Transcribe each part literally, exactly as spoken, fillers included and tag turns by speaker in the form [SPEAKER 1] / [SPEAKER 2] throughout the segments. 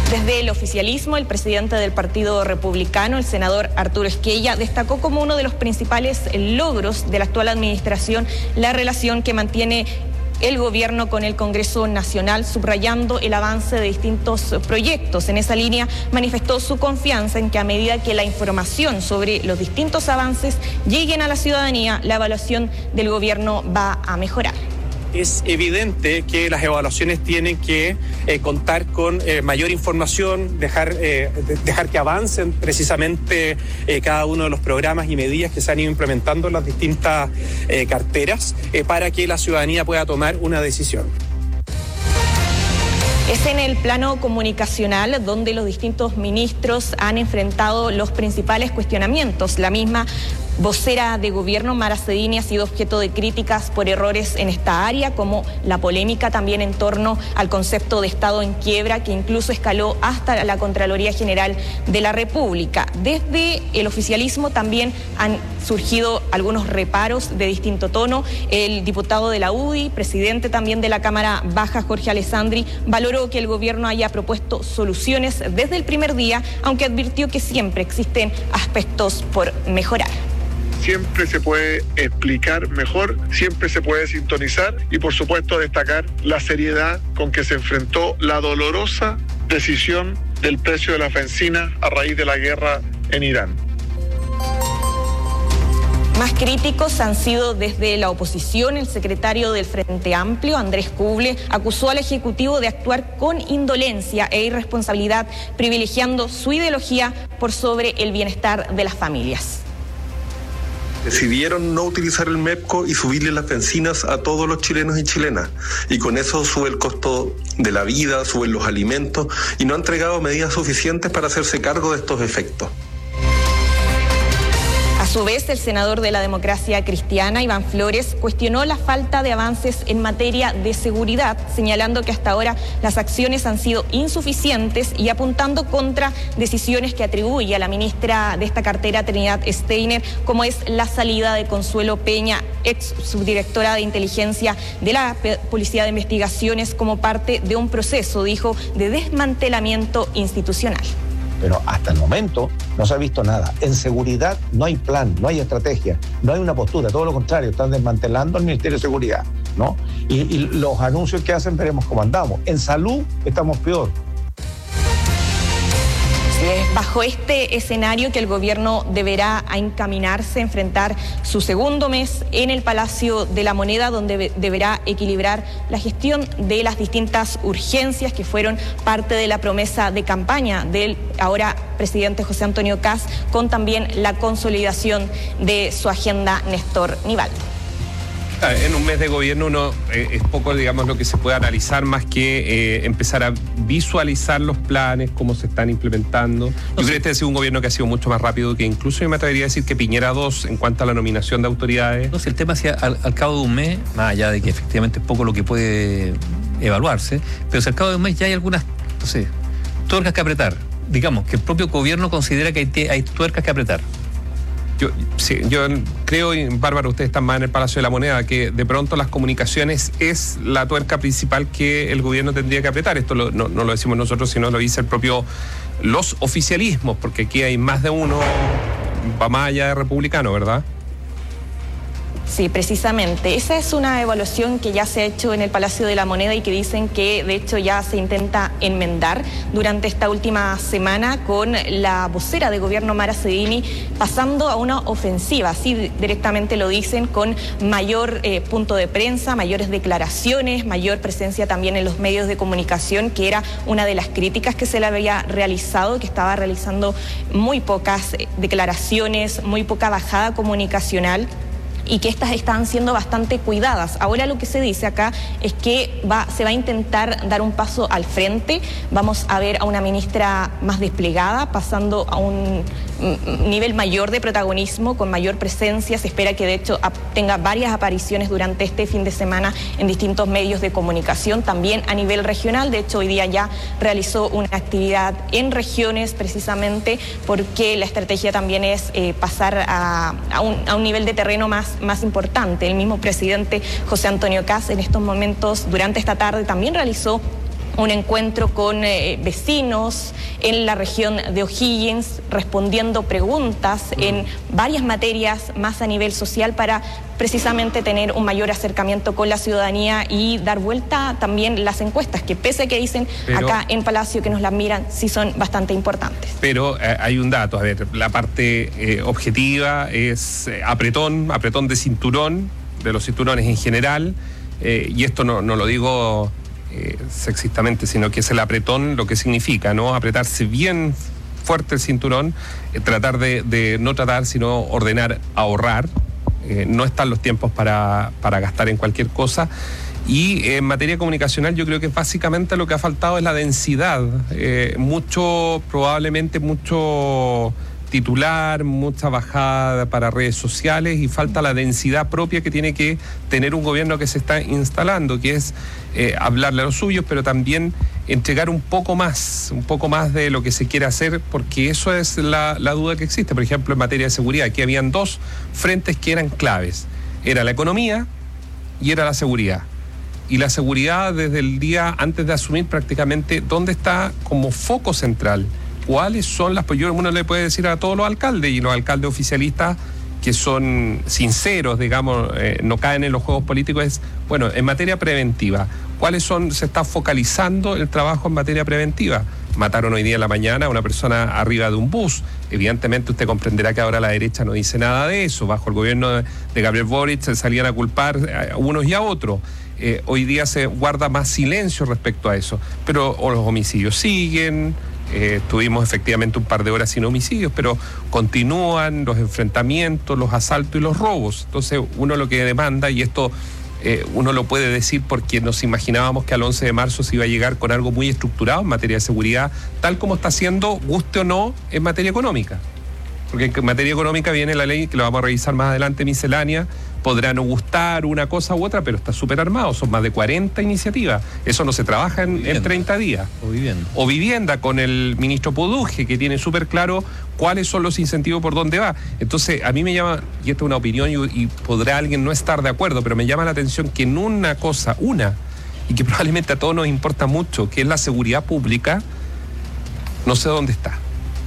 [SPEAKER 1] Desde el oficialismo, el presidente del Partido Republicano, el senador Arturo Esquella, destacó como uno de los principales logros de la actual administración la relación que mantiene el gobierno con el Congreso Nacional, subrayando el avance de distintos proyectos. En esa línea manifestó su confianza en que a medida que la información sobre los distintos avances lleguen a la ciudadanía, la evaluación del gobierno va a mejorar.
[SPEAKER 2] Es evidente que las evaluaciones tienen que eh, contar con eh, mayor información, dejar, eh, de, dejar que avancen precisamente eh, cada uno de los programas y medidas que se han ido implementando en las distintas eh, carteras eh, para que la ciudadanía pueda tomar una decisión.
[SPEAKER 1] Es en el plano comunicacional donde los distintos ministros han enfrentado los principales cuestionamientos. La misma vocera de gobierno, Mara Cedini, ha sido objeto de críticas por errores en esta área, como la polémica también en torno al concepto de Estado en quiebra, que incluso escaló hasta la Contraloría General de la República. Desde el oficialismo también han surgido algunos reparos de distinto tono. El diputado de la U D I, presidente también de la Cámara Baja, Jorge Alessandri, valoró que el gobierno haya propuesto soluciones desde el primer día, aunque advirtió que siempre existen aspectos por mejorar.
[SPEAKER 3] Siempre se puede explicar mejor, siempre se puede sintonizar y por supuesto destacar la seriedad con que se enfrentó la dolorosa decisión del precio de la bencina a raíz de la guerra en Irán.
[SPEAKER 1] Más críticos han sido desde la oposición. El secretario del Frente Amplio, Andrés Kuble, acusó al Ejecutivo de actuar con indolencia e irresponsabilidad, privilegiando su ideología por sobre el bienestar de las familias.
[SPEAKER 4] Decidieron no utilizar el MEPCO y subirle las bencinas a todos los chilenos y chilenas. Y con eso sube el costo de la vida, suben los alimentos y no han entregado medidas suficientes para hacerse cargo de estos efectos.
[SPEAKER 1] A su vez, el senador de la Democracia Cristiana, Iván Flores, cuestionó la falta de avances en materia de seguridad, señalando que hasta ahora las acciones han sido insuficientes y apuntando contra decisiones que atribuye a la ministra de esta cartera, Trinidad Steiner, como es la salida de Consuelo Peña, ex subdirectora de inteligencia de la Policía de Investigaciones, como parte de un proceso, dijo, de desmantelamiento institucional.
[SPEAKER 5] Pero hasta el momento no se ha visto nada. En seguridad no hay plan, no hay estrategia, no hay una postura, todo lo contrario, están desmantelando el Ministerio de Seguridad, ¿no? Y, y los anuncios que hacen veremos cómo andamos. En salud estamos peor.
[SPEAKER 1] Es bajo este escenario que el gobierno deberá encaminarse a enfrentar su segundo mes en el Palacio de la Moneda, donde deberá equilibrar la gestión de las distintas urgencias que fueron parte de la promesa de campaña del ahora presidente José Antonio Kast, con también la consolidación de su agenda Néstor Nivaldo.
[SPEAKER 6] En un mes de gobierno uno eh, es poco, digamos, lo que se puede analizar más que eh, empezar a visualizar los planes, cómo se están implementando. Yo creo que este ha sido un gobierno que ha sido mucho más rápido que incluso yo me atrevería a decir que Piñera dos en cuanto a la nominación de autoridades.
[SPEAKER 7] No, si el tema es al, al cabo de un mes, más allá de que efectivamente es poco lo que puede evaluarse, pero si al cabo de un mes ya hay algunas, no sé, tuercas que apretar. Digamos que el propio gobierno considera que hay, hay tuercas que apretar.
[SPEAKER 6] Yo, sí, yo creo, y Bárbara, ustedes están más en el Palacio de la Moneda, que de pronto las comunicaciones es la tuerca principal que el gobierno tendría que apretar. Esto lo, no, no lo decimos nosotros, sino lo dice el propio, los oficialismos, porque aquí hay más de uno, va más allá de republicano, ¿verdad?
[SPEAKER 1] Sí, precisamente. Esa es una evaluación que ya se ha hecho en el Palacio de la Moneda y que dicen que de hecho ya se intenta enmendar durante esta última semana con la vocera de gobierno, Mara Cedini, pasando a una ofensiva, así directamente lo dicen, con mayor eh, punto de prensa, mayores declaraciones, mayor presencia también en los medios de comunicación, que era una de las críticas que se le había realizado, que estaba realizando muy pocas eh, declaraciones, muy poca bajada comunicacional, y que estas están siendo bastante cuidadas. Ahora lo que se dice acá es que va, se va a intentar dar un paso al frente. Vamos a ver a una ministra más desplegada, pasando a un nivel mayor de protagonismo, con mayor presencia. Se espera que de hecho tenga varias apariciones durante este fin de semana en distintos medios de comunicación, también a nivel regional. De hecho, hoy día ya realizó una actividad en regiones, precisamente porque la estrategia también es eh, pasar a, a, un, a un nivel de terreno más más importante. El mismo presidente José Antonio Kast en estos momentos, durante esta tarde, también realizó un encuentro con eh, vecinos en la región de O'Higgins, respondiendo preguntas en varias materias más a nivel social para precisamente tener un mayor acercamiento con la ciudadanía y dar vuelta también las encuestas, que pese a que dicen pero, acá en Palacio que nos las miran, sí son bastante importantes.
[SPEAKER 6] Pero eh, hay un dato, a ver, la parte eh, objetiva es eh, apretón, apretón de cinturón, de los cinturones en general, eh, y esto no, no lo digo eh, sexistamente, sino que es el apretón lo que significa, ¿no? Apretarse bien fuerte el cinturón, eh, tratar de, de no tratar, sino ordenar, ahorrar. Eh, no están los tiempos para, para gastar en cualquier cosa. Y eh, en materia comunicacional yo creo que básicamente lo que ha faltado es la densidad. Eh, mucho, probablemente mucho titular, mucha bajada para redes sociales y falta la densidad propia que tiene que tener un gobierno que se está instalando, que es eh, hablarle a los suyos, pero también entregar un poco más, un poco más de lo que se quiere hacer, porque eso es la, la duda que existe. Por ejemplo, en materia de seguridad, aquí habían dos frentes que eran claves. Era la economía y era la seguridad. Y la seguridad desde el día antes de asumir prácticamente dónde está como foco central. ¿Cuáles son las...? Pues yo, uno le puede decir a todos los alcaldes, y los alcaldes oficialistas que son sinceros, digamos, eh, no caen en los juegos políticos, es, bueno, en materia preventiva, ¿cuáles son, se está focalizando el trabajo en materia preventiva? Mataron hoy día en la mañana a una persona arriba de un bus. Evidentemente usted comprenderá que ahora la derecha no dice nada de eso. Bajo el gobierno de, de Gabriel Boric se salían a culpar a unos y a otros. Eh, hoy día se guarda más silencio respecto a eso. Pero o los homicidios siguen... Eh, tuvimos efectivamente un par de horas sin homicidios, pero continúan los enfrentamientos, los asaltos y los robos. Entonces uno lo que demanda, y esto eh, uno lo puede decir porque nos imaginábamos que al once de marzo se iba a llegar con algo muy estructurado en materia de seguridad, tal como está haciendo, guste o no, en materia económica. Porque en materia económica viene la ley, que lo vamos a revisar más adelante, miscelánea. Podrá no gustar una cosa u otra, pero está súper armado. Son más de cuarenta iniciativas. Eso no se trabaja en, en treinta días.
[SPEAKER 7] O vivienda.
[SPEAKER 6] O vivienda, con el ministro Poduje, que tiene súper claro cuáles son los incentivos por dónde va. Entonces, a mí me llama, y esta es una opinión, y, y podrá alguien no estar de acuerdo, pero me llama la atención que en una cosa, una, y que probablemente a todos nos importa mucho, que es la seguridad pública, no sé dónde está.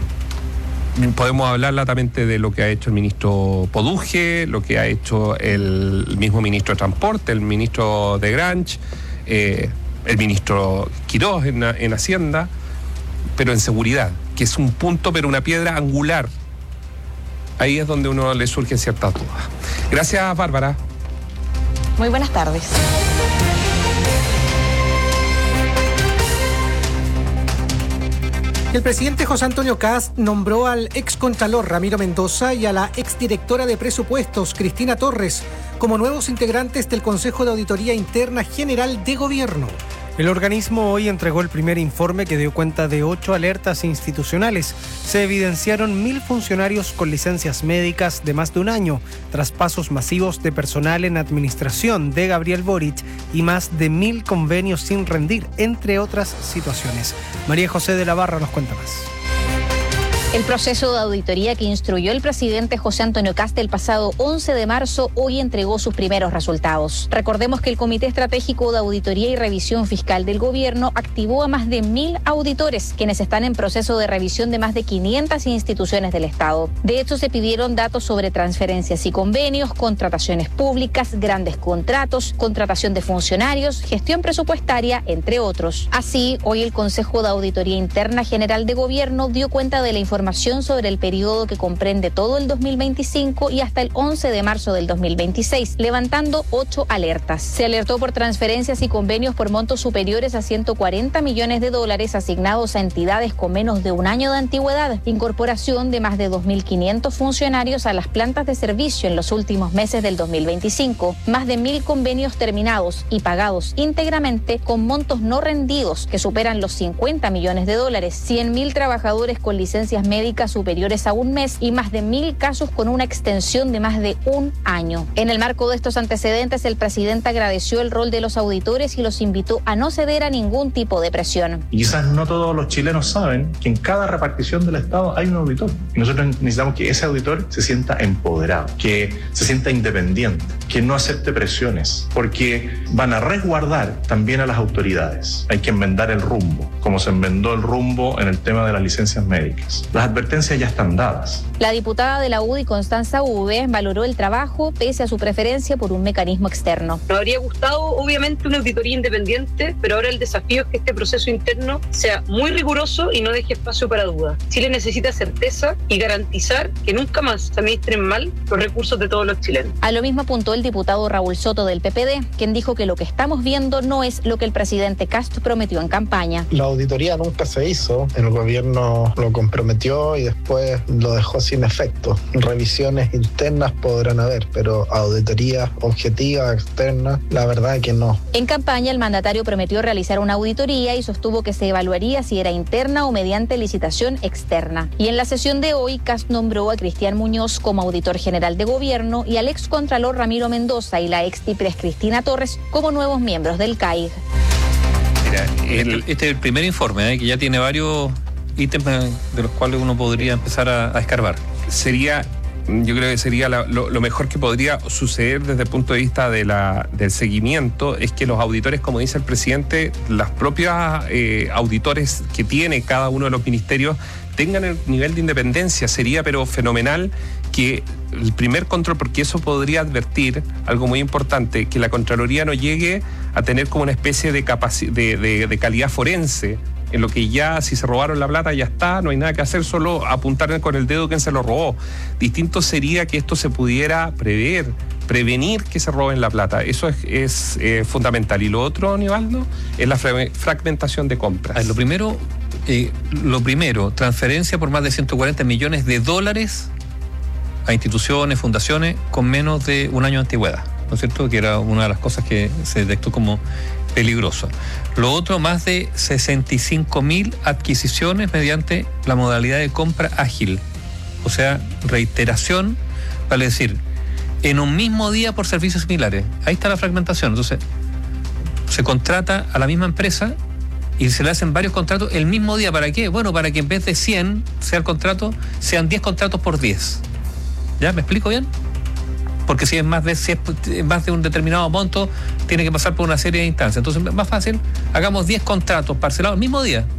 [SPEAKER 6] Podemos hablar latamente de lo que ha hecho el ministro Poduje, lo que ha hecho el mismo ministro de Transporte, el ministro de Granch, eh, el ministro Quirós en, en Hacienda, pero en seguridad, que es un punto, pero una piedra angular. Ahí es donde uno le surge ciertas dudas. Gracias, Bárbara.
[SPEAKER 1] Muy buenas tardes.
[SPEAKER 8] El presidente José Antonio Kast nombró al excontralor Ramiro Mendoza y a la exdirectora de presupuestos Cristina Torres como nuevos integrantes del Consejo de Auditoría Interna General de Gobierno. El organismo hoy entregó el primer informe que dio cuenta de ocho alertas institucionales. Se evidenciaron mil funcionarios con licencias médicas de más de un año, traspasos masivos de personal en administración de Gabriel Boric y más de mil convenios sin rendir, entre otras situaciones. María José de la Barra nos cuenta más.
[SPEAKER 9] El proceso de auditoría que instruyó el presidente José Antonio Kast el pasado once de marzo hoy entregó sus primeros resultados. Recordemos que el Comité Estratégico de Auditoría y Revisión Fiscal del Gobierno activó a más de mil auditores, quienes están en proceso de revisión de más de quinientas instituciones del Estado. De hecho, se pidieron datos sobre transferencias y convenios, contrataciones públicas, grandes contratos, contratación de funcionarios, gestión presupuestaria, entre otros. Así, hoy el Consejo de Auditoría Interna General de Gobierno dio cuenta de la información Información sobre el periodo que comprende todo el dos mil veinticinco y hasta el once de marzo del dos mil veintiséis, levantando ocho alertas. Se alertó por transferencias y convenios por montos superiores a ciento cuarenta millones de dólares asignados a entidades con menos de un año de antigüedad, incorporación de más de dos mil quinientos funcionarios a las plantas de servicio en los últimos meses del dos mil veinticinco, más de mil convenios terminados y pagados íntegramente con montos no rendidos que superan los cincuenta millones de dólares, cien mil trabajadores con licencias médicas superiores a un mes y más de mil casos con una extensión de más de un año. En el marco de estos antecedentes, el presidente agradeció el rol de los auditores y los invitó a no ceder a ningún tipo de presión.
[SPEAKER 10] Y quizás no todos los chilenos saben que en cada repartición del Estado hay un auditor. Y nosotros necesitamos que ese auditor se sienta empoderado, que se sienta independiente. que no acepte presiones, porque van a resguardar también a las autoridades. Hay que enmendar el rumbo, como se enmendó el rumbo en el tema de las licencias médicas. Las advertencias ya están dadas.
[SPEAKER 9] La diputada de la U D I, Constanza Uve, valoró el trabajo pese a su preferencia por un mecanismo externo.
[SPEAKER 11] Nos habría gustado, obviamente, una auditoría independiente, pero ahora el desafío es que este proceso interno sea muy riguroso y no deje espacio para dudas. Chile necesita certeza y garantizar que nunca más se administren mal los recursos de todos los chilenos.
[SPEAKER 9] A lo mismo apuntó el diputado Raúl Soto del P P D, quien dijo que lo que estamos viendo no es lo que el presidente Kast prometió en campaña.
[SPEAKER 12] La auditoría nunca se hizo, el gobierno lo comprometió y después lo dejó sin efecto. Revisiones internas podrán haber, pero auditoría objetiva, externa, la verdad que no.
[SPEAKER 9] En campaña, el mandatario prometió realizar una auditoría y sostuvo que se evaluaría si era interna o mediante licitación externa. Y en la sesión de hoy, Kast nombró a Cristian Muñoz como auditor general de gobierno y al excontralor Ramiro Mendoza y la extipres Cristina Torres como nuevos miembros del C A I G.
[SPEAKER 7] Mira, el, este es el primer informe, ¿eh? que ya tiene varios ítems de los cuales uno podría empezar a, a escarbar.
[SPEAKER 6] Sería, yo creo que sería la, lo, lo mejor que podría suceder desde el punto de vista de la, del seguimiento, es que los auditores, como dice el presidente, las propias eh, auditores que tiene cada uno de los ministerios tengan el nivel de independencia. Sería pero fenomenal que el primer control, porque eso podría advertir algo muy importante, que la Contraloría no llegue a tener como una especie de, capaci- de, de, de calidad forense, en lo que ya si se robaron la plata ya está, no hay nada que hacer, solo apuntar con el dedo quién se lo robó. Distinto sería que esto se pudiera prever, prevenir que se roben la plata. Eso es, es eh, fundamental. Y lo otro, Nivaldo, es la fra- fragmentación de compras.
[SPEAKER 7] A ver, lo primero, eh, lo primero, transferencia por más de ciento cuarenta millones de dólares a instituciones, fundaciones con menos de un año de antigüedad, ¿no es cierto? Que era una de las cosas que se detectó como peligroso. Lo otro, más de sesenta y cinco mil adquisiciones mediante la modalidad de compra ágil, o sea, reiteración, vale decir, en un mismo día por servicios similares. Ahí está la fragmentación. Entonces, se contrata a la misma empresa y se le hacen varios contratos el mismo día. ¿Para qué? Bueno, para que en vez de cien sea el contrato, sean diez contratos por diez. ¿Ya? ¿Me explico bien? Porque si es más de si es más de un determinado monto, tiene que pasar por una serie de instancias. Entonces, más fácil, hagamos diez contratos parcelados el mismo día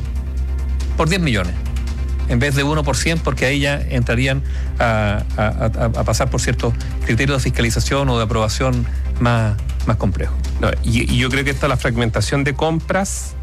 [SPEAKER 7] por diez millones, en vez de uno por cien, porque ahí ya entrarían a, a, a, a pasar por ciertos criterios de fiscalización o de aprobación más, más complejos.
[SPEAKER 6] No, y, y yo creo que esta la fragmentación de compras,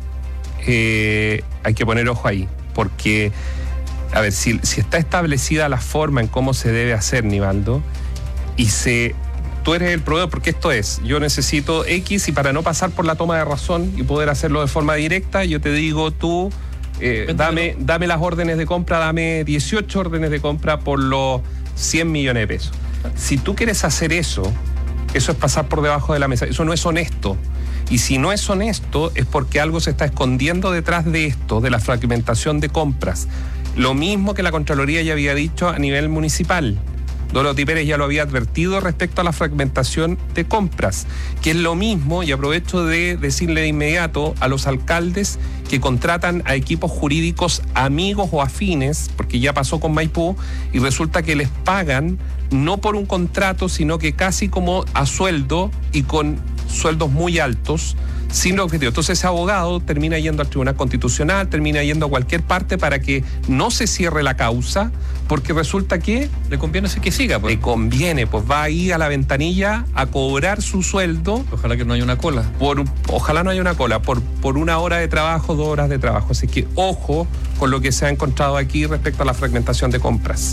[SPEAKER 6] eh, hay que poner ojo ahí, porque, a ver, si, si está establecida la forma en cómo se debe hacer, Nivaldo, y se, tú eres el proveedor, porque esto es, yo necesito X y para no pasar por la toma de razón y poder hacerlo de forma directa, yo te digo, tú, eh, dame, dame las órdenes de compra, dame dieciocho órdenes de compra por los cien millones de pesos. Si tú quieres hacer eso, eso es pasar por debajo de la mesa, eso no es honesto. Y si no es honesto, es porque algo se está escondiendo detrás de esto, de la fragmentación de compras. Lo mismo que la Contraloría ya había dicho a nivel municipal. Dorothy Pérez ya lo había advertido respecto a la fragmentación de compras, que es lo mismo, y aprovecho de decirle de inmediato a los alcaldes que contratan a equipos jurídicos amigos o afines, porque ya pasó con Maipú, y resulta que les pagan no por un contrato, sino que casi como a sueldo y con sueldos muy altos, sin los objetivos. Entonces ese abogado termina yendo al Tribunal Constitucional, termina yendo a cualquier parte para que no se cierre la causa, porque resulta que
[SPEAKER 7] le conviene que siga, pues.
[SPEAKER 6] Le conviene, pues va ahí a la ventanilla a cobrar su sueldo.
[SPEAKER 7] Ojalá que no haya una cola.
[SPEAKER 6] Por, ojalá no haya una cola, por, por una hora de trabajo, dos horas de trabajo. Así que ojo con lo que se ha encontrado aquí respecto a la fragmentación de compras.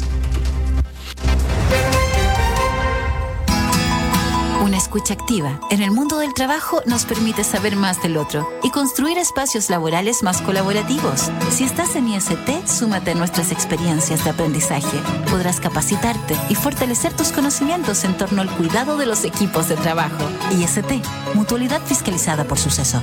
[SPEAKER 13] Una escucha activa en el mundo del trabajo nos permite saber más del otro y construir espacios laborales más colaborativos. Si estás en I S T, súmate a nuestras experiencias de aprendizaje. Podrás capacitarte y fortalecer tus conocimientos en torno al cuidado de los equipos de trabajo. I S T, mutualidad fiscalizada por Suceso.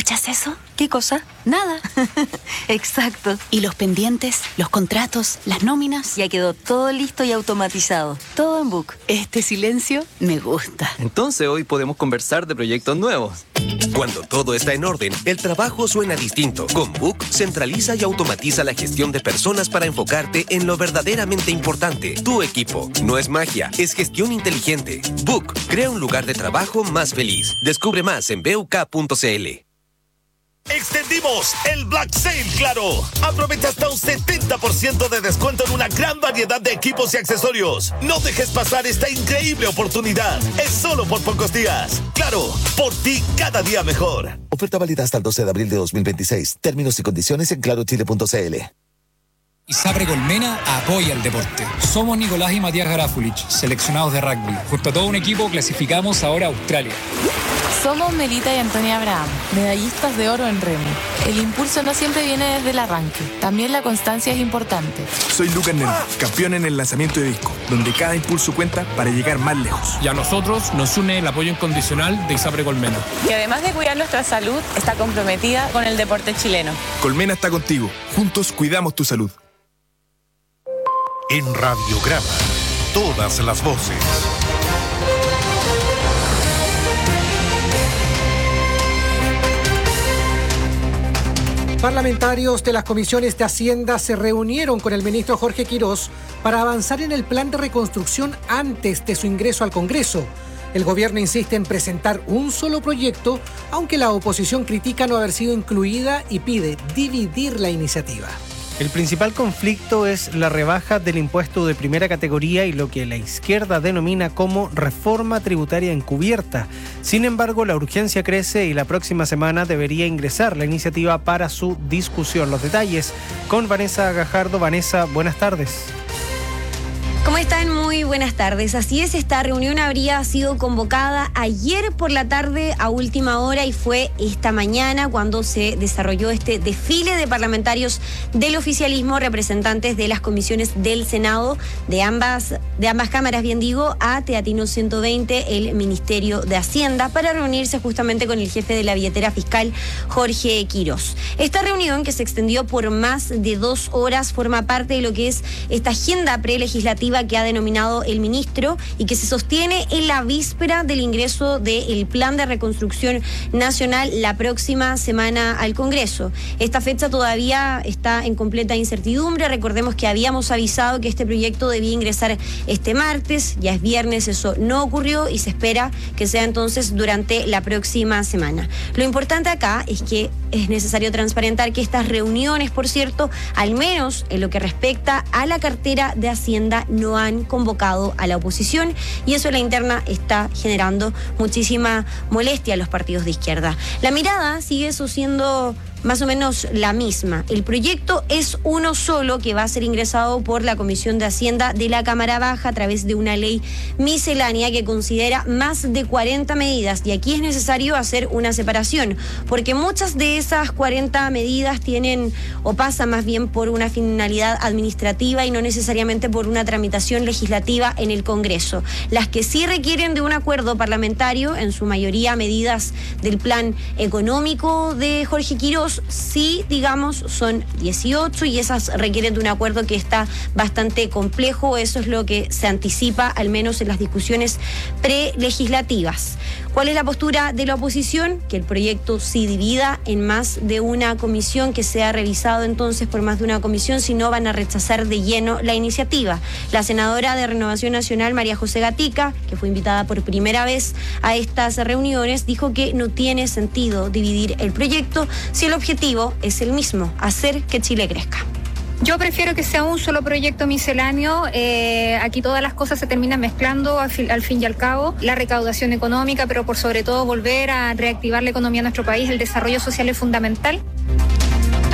[SPEAKER 14] ¿Cachas eso?
[SPEAKER 15] ¿Qué cosa?
[SPEAKER 14] Nada.
[SPEAKER 15] Exacto.
[SPEAKER 14] ¿Y los pendientes, los contratos, las nóminas?
[SPEAKER 15] Ya quedó todo listo y automatizado. Todo en Book.
[SPEAKER 14] Este silencio me gusta.
[SPEAKER 16] Entonces hoy podemos conversar de proyectos nuevos.
[SPEAKER 17] Cuando todo está en orden, el trabajo suena distinto. Con Book, centraliza y automatiza la gestión de personas para enfocarte en lo verdaderamente importante. Tu equipo. No es magia, es gestión inteligente. Book, crea un lugar de trabajo más feliz. Descubre más en b u k punto c l.
[SPEAKER 18] Extendimos el Black Sale Claro. Aprovecha hasta un setenta por ciento de descuento en una gran variedad de equipos y accesorios. No dejes pasar esta increíble oportunidad. Es solo por pocos días. Claro, por ti cada día mejor.
[SPEAKER 19] Oferta válida hasta el doce de abril de dos mil veintiséis. Términos y condiciones en claro chile punto c l.
[SPEAKER 20] ISAPRE Colmena apoya el deporte. Somos Nicolás y Matías Garafulich, seleccionados de rugby. Junto a todo un equipo clasificamos ahora a Australia.
[SPEAKER 21] Somos Melita y Antonia Abraham, medallistas de oro en remo. El impulso no siempre viene desde el arranque, también la constancia es importante.
[SPEAKER 22] Soy Lucas Nervo, campeón en el lanzamiento de disco, donde cada impulso cuenta para llegar más lejos.
[SPEAKER 20] Y a nosotros nos une el apoyo incondicional de ISAPRE Colmena.
[SPEAKER 21] Y además de cuidar nuestra salud, está comprometida con el deporte chileno.
[SPEAKER 22] Colmena está contigo, juntos cuidamos tu salud.
[SPEAKER 18] En Radiograma, todas las voces.
[SPEAKER 8] Parlamentarios de las comisiones de Hacienda se reunieron con el ministro Jorge Quirós para avanzar en el plan de reconstrucción antes de su ingreso al Congreso. El gobierno insiste en presentar un solo proyecto, aunque la oposición critica no haber sido incluida y pide dividir la iniciativa.
[SPEAKER 23] El principal conflicto es la rebaja del impuesto de primera categoría y lo que la izquierda denomina como reforma tributaria encubierta. Sin embargo, la urgencia crece y la próxima semana debería ingresar la iniciativa para su discusión. Los detalles con Vanessa Gajardo. Vanessa, buenas tardes.
[SPEAKER 24] ¿Cómo están? Muy buenas tardes. Así es, esta reunión habría sido convocada ayer por la tarde a última hora y fue esta mañana cuando se desarrolló este desfile de parlamentarios del oficialismo, representantes de las comisiones del Senado, de ambas, de ambas cámaras, bien digo, a Teatino ciento veinte, el Ministerio de Hacienda, para reunirse justamente con el jefe de la billetera fiscal, Jorge Quirós. Esta reunión, que se extendió por más de dos horas, forma parte de lo que es esta agenda prelegislativa que ha denominado el ministro y que se sostiene en la víspera del ingreso del Plan de Reconstrucción Nacional la próxima semana al Congreso. Esta fecha todavía está en completa incertidumbre. Recordemos que habíamos avisado que este proyecto debía ingresar este martes, ya es viernes, eso no ocurrió y se espera que sea entonces durante la próxima semana. Lo importante acá es que es necesario transparentar que estas reuniones, por cierto, al menos en lo que respecta a la cartera de Hacienda, no han convocado a la oposición y eso en la interna está generando muchísima molestia a los partidos de izquierda. La mirada sigue siendo más o menos la misma. El proyecto es uno solo que va a ser ingresado por la Comisión de Hacienda de la Cámara Baja a través de una ley miscelánea que considera más de cuarenta medidas y aquí es necesario hacer una separación porque muchas de esas cuarenta medidas tienen o pasan más bien por una finalidad administrativa y no necesariamente por una tramitación legislativa en el Congreso. Las que sí requieren de un acuerdo parlamentario, en su mayoría medidas del plan económico de Jorge Quirós, sí, digamos, son dieciocho y esas requieren de un acuerdo que está bastante complejo. Eso es lo que se anticipa, al menos en las discusiones prelegislativas. ¿Cuál es la postura de la oposición? Que el proyecto sí divida en más de una comisión, que sea revisado entonces por más de una comisión, si no van a rechazar de lleno la iniciativa. La senadora de Renovación Nacional, María José Gatica, que fue invitada por primera vez a estas reuniones, dijo que no tiene sentido dividir el proyecto si el objetivo es el mismo, hacer que Chile crezca.
[SPEAKER 25] Yo prefiero que sea un solo proyecto misceláneo. Eh, aquí todas las cosas se terminan mezclando al fin, al fin y al cabo. La recaudación económica, pero por sobre todo volver a reactivar la economía de nuestro país. El desarrollo social es fundamental.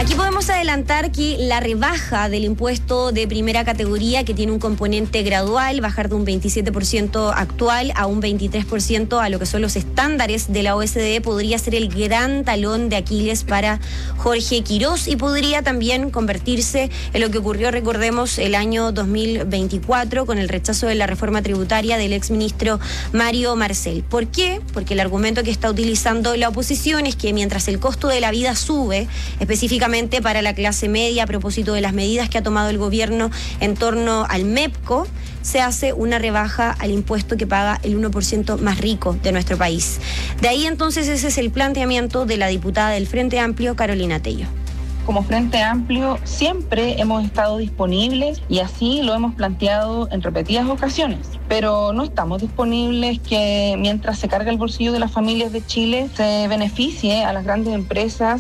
[SPEAKER 24] Aquí podemos adelantar que la rebaja del impuesto de primera categoría, que tiene un componente gradual, bajar de un veintisiete por ciento actual a un veintitrés por ciento a lo que son los estándares de la O E C D, podría ser el gran talón de Aquiles para Jorge Quirós y podría también convertirse en lo que ocurrió, recordemos, el año dos mil veinticuatro con el rechazo de la reforma tributaria del exministro Mario Marcel. ¿Por qué? Porque el argumento que está utilizando la oposición es que mientras el costo de la vida sube, específicamente para la clase media, a propósito de las medidas que ha tomado el gobierno en torno al MEPCO, se hace una rebaja al impuesto que paga el uno por ciento más rico de nuestro país. De ahí entonces ese es el planteamiento de la diputada del Frente Amplio, Carolina Tello.
[SPEAKER 1] Como Frente Amplio siempre hemos estado disponibles y así lo hemos planteado en repetidas ocasiones, pero no estamos disponibles que mientras se carga el bolsillo de las familias de Chile se beneficie a las grandes empresas.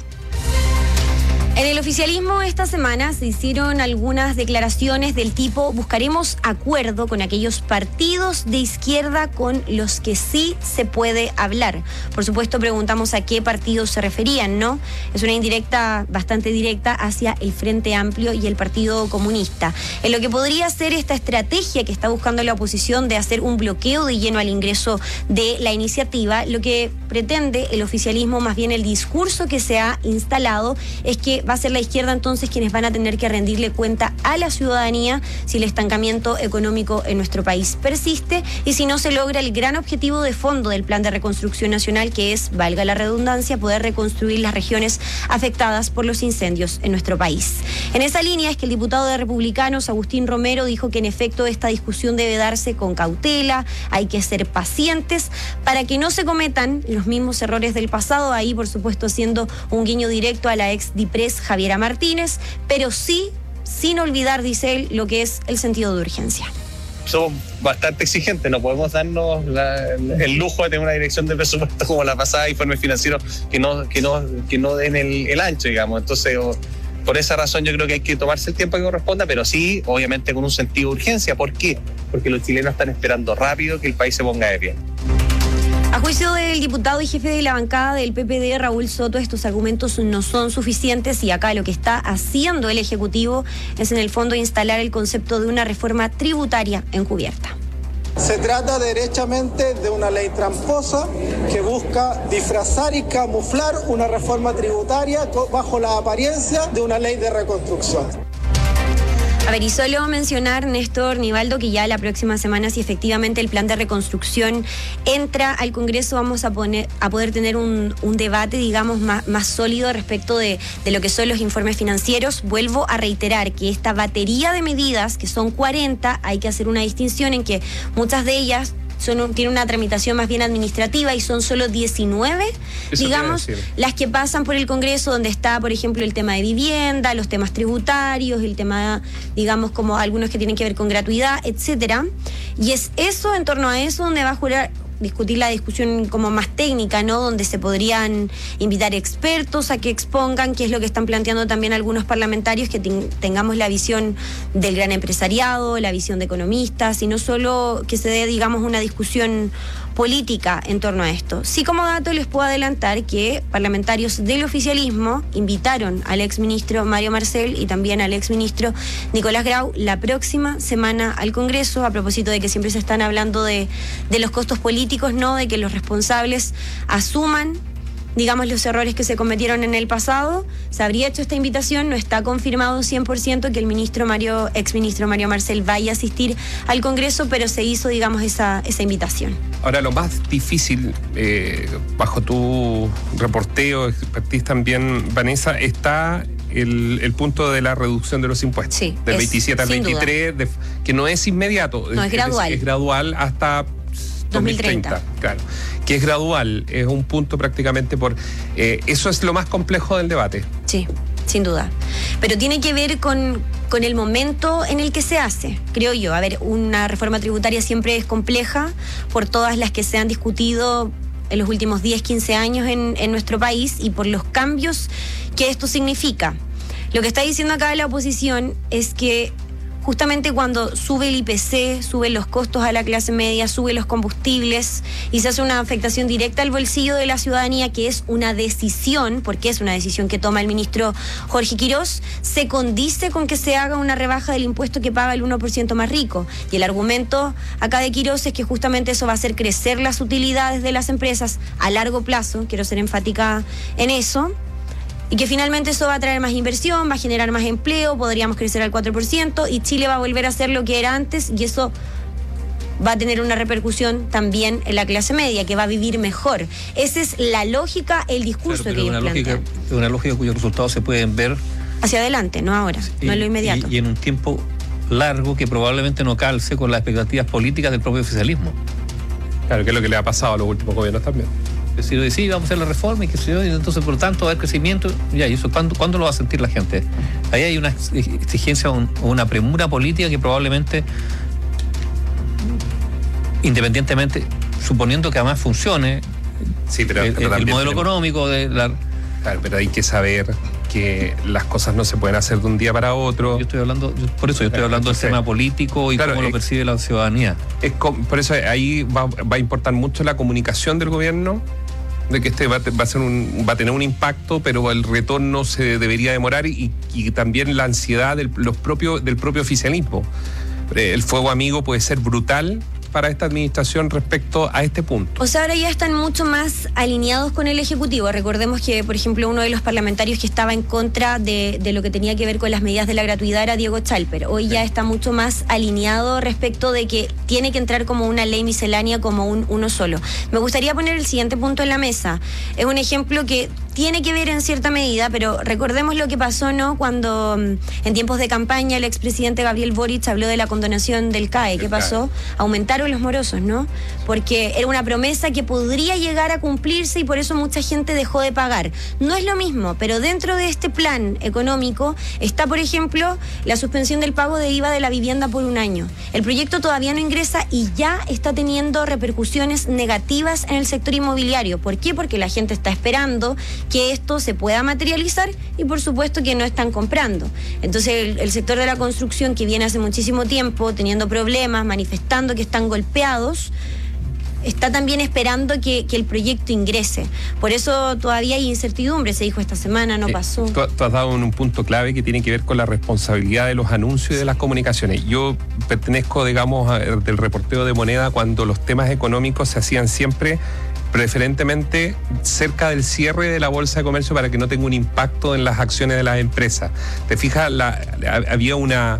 [SPEAKER 24] En el oficialismo esta semana se hicieron algunas declaraciones del tipo: buscaremos acuerdo con aquellos partidos de izquierda con los que sí se puede hablar. Por supuesto, preguntamos a qué partidos se referían, ¿no? Es una indirecta, bastante directa, hacia el Frente Amplio y el Partido Comunista. En lo que podría ser esta estrategia que está buscando la oposición de hacer un bloqueo de lleno al ingreso de la iniciativa, lo que pretende el oficialismo, más bien el discurso que se ha instalado, es que va a ser la izquierda entonces quienes van a tener que rendirle cuenta a la ciudadanía si el estancamiento económico en nuestro país persiste y si no se logra el gran objetivo de fondo del Plan de Reconstrucción Nacional, que es, valga la redundancia, poder reconstruir las regiones afectadas por los incendios en nuestro país. En esa línea es que el diputado de Republicanos, Agustín Romero, dijo que en efecto esta discusión debe darse con cautela, hay que ser pacientes para que no se cometan los mismos errores del pasado, ahí por supuesto haciendo un guiño directo a la ex DIPRES Javiera Martínez, pero sí, sin olvidar, dice él, lo que es el sentido de urgencia.
[SPEAKER 2] Somos bastante exigentes, no podemos darnos la, el lujo de tener una dirección de presupuesto como la pasada, informes financieros que no, que no, que no den el, el ancho, digamos. Entonces, o, por esa razón yo creo que hay que tomarse el tiempo que corresponda, pero sí, obviamente con un sentido de urgencia. ¿Por qué? Porque los chilenos están esperando rápido que el país se ponga de pie.
[SPEAKER 24] A juicio del diputado y jefe de la bancada del P P D, Raúl Soto, estos argumentos no son suficientes y acá lo que está haciendo el Ejecutivo es en el fondo instalar el concepto de una reforma tributaria encubierta.
[SPEAKER 3] Se trata derechamente de una ley tramposa que busca disfrazar y camuflar una reforma tributaria bajo la apariencia de una ley de reconstrucción.
[SPEAKER 24] A ver, y solo mencionar, Néstor Nivaldo, que ya la próxima semana, si efectivamente el plan de reconstrucción entra al Congreso, vamos a, poner, a poder tener un, un debate, digamos, más, más sólido respecto de, de lo que son los informes financieros. Vuelvo a reiterar que esta batería de medidas, que son cuarenta, hay que hacer una distinción en que muchas de ellas Son, tiene una tramitación más bien administrativa y son solo diecinueve, Eso digamos, las que pasan por el Congreso, donde está, por ejemplo, el tema de vivienda, los temas tributarios, el tema, digamos, como algunos que tienen que ver con gratuidad, etcétera. Y es eso, en torno a eso, donde va a jurar discutir la discusión como más técnica, ¿no? Donde se podrían invitar expertos a que expongan qué es lo que están planteando también algunos parlamentarios, que ten, tengamos la visión del gran empresariado, la visión de economistas, y no solo que se dé, digamos, una discusión política en torno a esto. Sí, como dato les puedo adelantar que parlamentarios del oficialismo invitaron al exministro Mario Marcel y también al exministro Nicolás Grau la próxima semana al Congreso, a propósito de que siempre se están hablando de, de los costos políticos, ¿no? De que los responsables asuman, digamos, los errores que se cometieron en el pasado. Se habría hecho esta invitación, no está confirmado cien por ciento que el ministro Mario, exministro Mario Marcel vaya a asistir al Congreso, pero se hizo, digamos, esa, esa invitación.
[SPEAKER 6] Ahora, lo más difícil, eh, bajo tu reporteo, expertise también, Vanessa, está el, el punto de la reducción de los impuestos. Sí, del veintisiete al veintitrés, de, que no es inmediato.
[SPEAKER 24] No, es, es gradual.
[SPEAKER 6] Es, es gradual hasta dos mil treinta, claro, que es gradual, es un punto prácticamente por... Eh, eso es lo más complejo del debate.
[SPEAKER 24] Sí, sin duda. Pero tiene que ver con, con el momento en el que se hace, creo yo. A ver, una reforma tributaria siempre es compleja por todas las que se han discutido en los últimos diez, quince años en, en nuestro país y por los cambios que esto significa. Lo que está diciendo acá la oposición es que justamente cuando sube el I P C, suben los costos a la clase media, suben los combustibles y se hace una afectación directa al bolsillo de la ciudadanía, que es una decisión, porque es una decisión que toma el ministro Jorge Quirós, se condice con que se haga una rebaja del impuesto que paga el uno por ciento más rico. Y el argumento acá de Quirós es que justamente eso va a hacer crecer las utilidades de las empresas a largo plazo, quiero ser enfática en eso, y que finalmente eso va a traer más inversión, va a generar más empleo, podríamos crecer al cuatro por ciento y Chile va a volver a ser lo que era antes, y eso va a tener una repercusión también en la clase media, que va a vivir mejor. Esa es la lógica, el discurso
[SPEAKER 7] claro,
[SPEAKER 24] que ellos
[SPEAKER 7] una
[SPEAKER 24] plantean.
[SPEAKER 7] lógica, una lógica cuyos resultados se pueden ver
[SPEAKER 24] hacia adelante, no ahora,
[SPEAKER 7] y,
[SPEAKER 24] no en lo inmediato.
[SPEAKER 7] Y, y en un tiempo largo que probablemente no calce con las expectativas políticas del propio oficialismo.
[SPEAKER 6] Claro, que es lo que le ha pasado a los últimos gobiernos también.
[SPEAKER 7] Es decir, sí, vamos a hacer la reforma y que se y entonces por lo tanto va a haber crecimiento. Ya, ¿y eso cuándo, cuándo lo va a sentir la gente? Ahí hay una exigencia o un, una premura política que probablemente, independientemente, suponiendo que además funcione
[SPEAKER 6] sí, pero,
[SPEAKER 7] el,
[SPEAKER 6] pero
[SPEAKER 7] el modelo
[SPEAKER 6] tenemos,
[SPEAKER 7] económico de la...
[SPEAKER 6] Claro, pero hay que saber que las cosas no se pueden hacer de un día para otro.
[SPEAKER 7] Yo estoy hablando, yo, por eso yo estoy hablando del tema político y claro, cómo lo percibe la ciudadanía.
[SPEAKER 6] Es, por eso ahí va, va a importar mucho la comunicación del gobierno, de que este va, va a ser un, va a tener un impacto, pero el retorno se debería demorar, y, y también la ansiedad del, los propios, del propio oficialismo. El fuego amigo puede ser brutal para esta administración respecto a este punto.
[SPEAKER 24] O sea, ahora ya están mucho más alineados con el Ejecutivo. Recordemos que, por ejemplo, uno de los parlamentarios que estaba en contra de, de lo que tenía que ver con las medidas de la gratuidad era Diego Chalper. Hoy ya está mucho más alineado respecto de que tiene que entrar como una ley miscelánea, como un uno solo. Me gustaría poner el siguiente punto en la mesa. Es un ejemplo que tiene que ver en cierta medida, pero recordemos lo que pasó, ¿no? Cuando en tiempos de campaña el expresidente Gabriel Boric habló de la condonación del C A E. ¿Qué pasó? Aumentaron los morosos, ¿no? Porque era una promesa que podría llegar a cumplirse y por eso mucha gente dejó de pagar. No es lo mismo, pero dentro de este plan económico está, por ejemplo, la suspensión del pago de I V A de la vivienda por un año. El proyecto todavía no ingresa y ya está teniendo repercusiones negativas en el sector inmobiliario. ¿Por qué? Porque la gente está esperando que esto se pueda materializar y por supuesto que no están comprando. Entonces el, el sector de la construcción, que viene hace muchísimo tiempo teniendo problemas, manifestando que están golpeados, está también esperando que, que el proyecto ingrese. Por eso todavía hay incertidumbre, se dijo esta semana, no pasó.
[SPEAKER 6] Tú, tú has dado en un punto clave que tiene que ver con la responsabilidad de los anuncios y de las comunicaciones. Yo pertenezco, digamos, a, del reporteo de Moneda, cuando los temas económicos se hacían siempre preferentemente cerca del cierre de la bolsa de comercio para que no tenga un impacto en las acciones de las empresas. Te fijas, la, había una...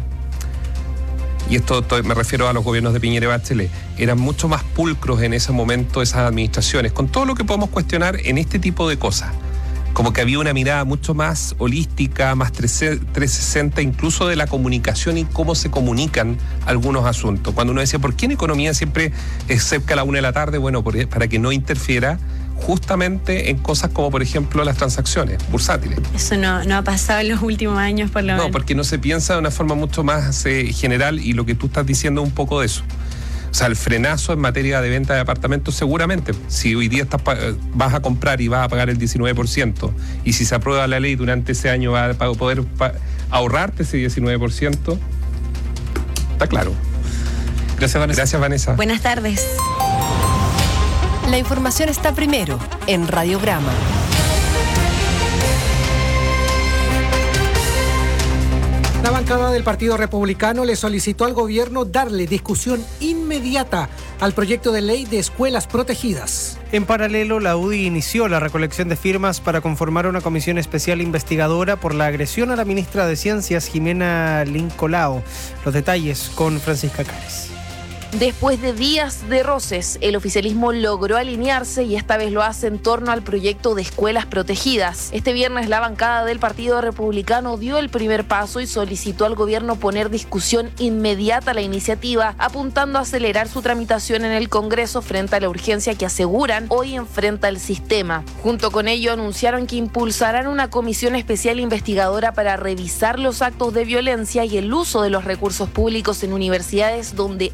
[SPEAKER 6] Y esto me refiero a los gobiernos de Piñera y Bachelet, eran mucho más pulcros en ese momento esas administraciones, con todo lo que podemos cuestionar en este tipo de cosas. Como que había una mirada mucho más holística, más trescientos sesenta, incluso de la comunicación y cómo se comunican algunos asuntos. Cuando uno decía, ¿por qué en economía siempre es cerca a la una de la tarde? Bueno, para que no interfiera justamente en cosas como, por ejemplo, las transacciones bursátiles.
[SPEAKER 24] Eso no, no ha pasado en los últimos años, por lo menos.
[SPEAKER 6] No, porque no se piensa de una forma mucho más eh, general, y lo que tú estás diciendo es un poco de eso. O sea, el frenazo en materia de venta de apartamentos, seguramente, si hoy día estás, vas a comprar y vas a pagar el diecinueve por ciento, y si se aprueba la ley durante ese año vas a poder ahorrarte ese diecinueve por ciento, está claro.
[SPEAKER 7] Gracias, Vanessa.
[SPEAKER 6] Gracias, Vanessa.
[SPEAKER 24] Buenas tardes.
[SPEAKER 4] La información está primero en Radiograma.
[SPEAKER 8] La bancada del Partido Republicano le solicitó al gobierno darle discusión inmediata al proyecto de ley de escuelas protegidas.
[SPEAKER 23] En paralelo, la U D I inició la recolección de firmas para conformar una comisión especial investigadora por la agresión a la ministra de Ciencias, Jimena Lincolao. Los detalles con Francisca Cares.
[SPEAKER 5] Después de días de roces, el oficialismo logró alinearse y esta vez lo hace en torno al proyecto de escuelas protegidas. Este viernes la bancada del Partido Republicano dio el primer paso y solicitó al gobierno poner discusión inmediata a la iniciativa, apuntando a acelerar su tramitación en el Congreso frente a la urgencia que aseguran hoy enfrenta el sistema. Junto con ello anunciaron que impulsarán una comisión especial investigadora para revisar los actos de violencia y el uso de los recursos públicos en universidades donde han ocurrido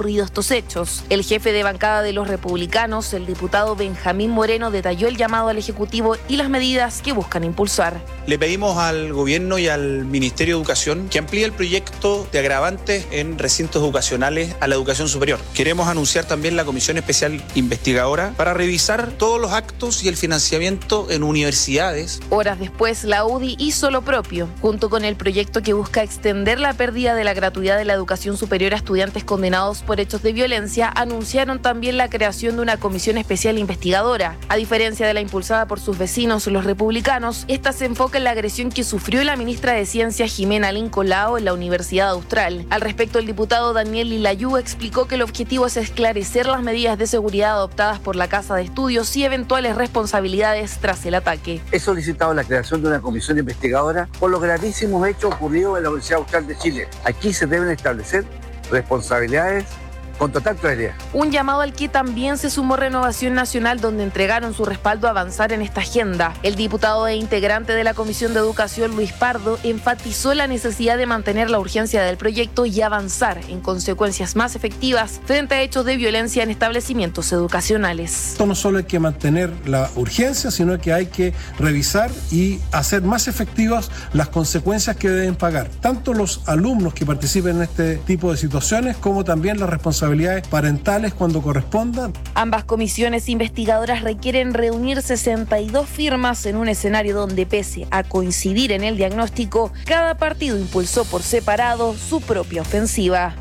[SPEAKER 5] ocurrido estos hechos. El jefe de bancada de los republicanos, el diputado Benjamín Moreno, detalló el llamado al Ejecutivo y las medidas que buscan impulsar.
[SPEAKER 9] Le pedimos al gobierno y al Ministerio de Educación que amplíe el proyecto de agravantes en recintos educacionales a la educación superior. Queremos anunciar también la Comisión Especial Investigadora para revisar todos los actos y el financiamiento en universidades.
[SPEAKER 5] Horas después, la U D I hizo lo propio, junto con el proyecto que busca extender la pérdida de la gratuidad de la educación superior a estudiantes condenados por hechos de violencia. Anunciaron también la creación de una comisión especial investigadora. A diferencia de la impulsada por sus vecinos, los republicanos, esta se enfoca en la agresión que sufrió la ministra de Ciencia Jimena Lincolao en la Universidad Austral. Al respecto, el diputado Daniel Lilayú explicó que el objetivo es esclarecer las medidas de seguridad adoptadas por la Casa de Estudios y eventuales responsabilidades tras el ataque.
[SPEAKER 10] He solicitado la creación de una comisión investigadora por los gravísimos hechos ocurridos en la Universidad Austral de Chile. Aquí se deben establecer responsabilidades con total claridad.
[SPEAKER 5] Un llamado al que también se sumó Renovación Nacional, donde entregaron su respaldo a avanzar en esta agenda. El diputado e integrante de la Comisión de Educación, Luis Pardo, enfatizó la necesidad de mantener la urgencia del proyecto y avanzar en consecuencias más efectivas frente a hechos de violencia en establecimientos educacionales.
[SPEAKER 11] Esto no solo hay que mantener la urgencia, sino que hay que revisar y hacer más efectivas las consecuencias que deben pagar tanto los alumnos que participen en este tipo de situaciones como también las responsabilidades parentales cuando corresponda.
[SPEAKER 5] Ambas comisiones investigadoras requieren reunir sesenta y dos firmas en un escenario donde, pese a coincidir en el diagnóstico, cada partido impulsó por separado su propia ofensiva.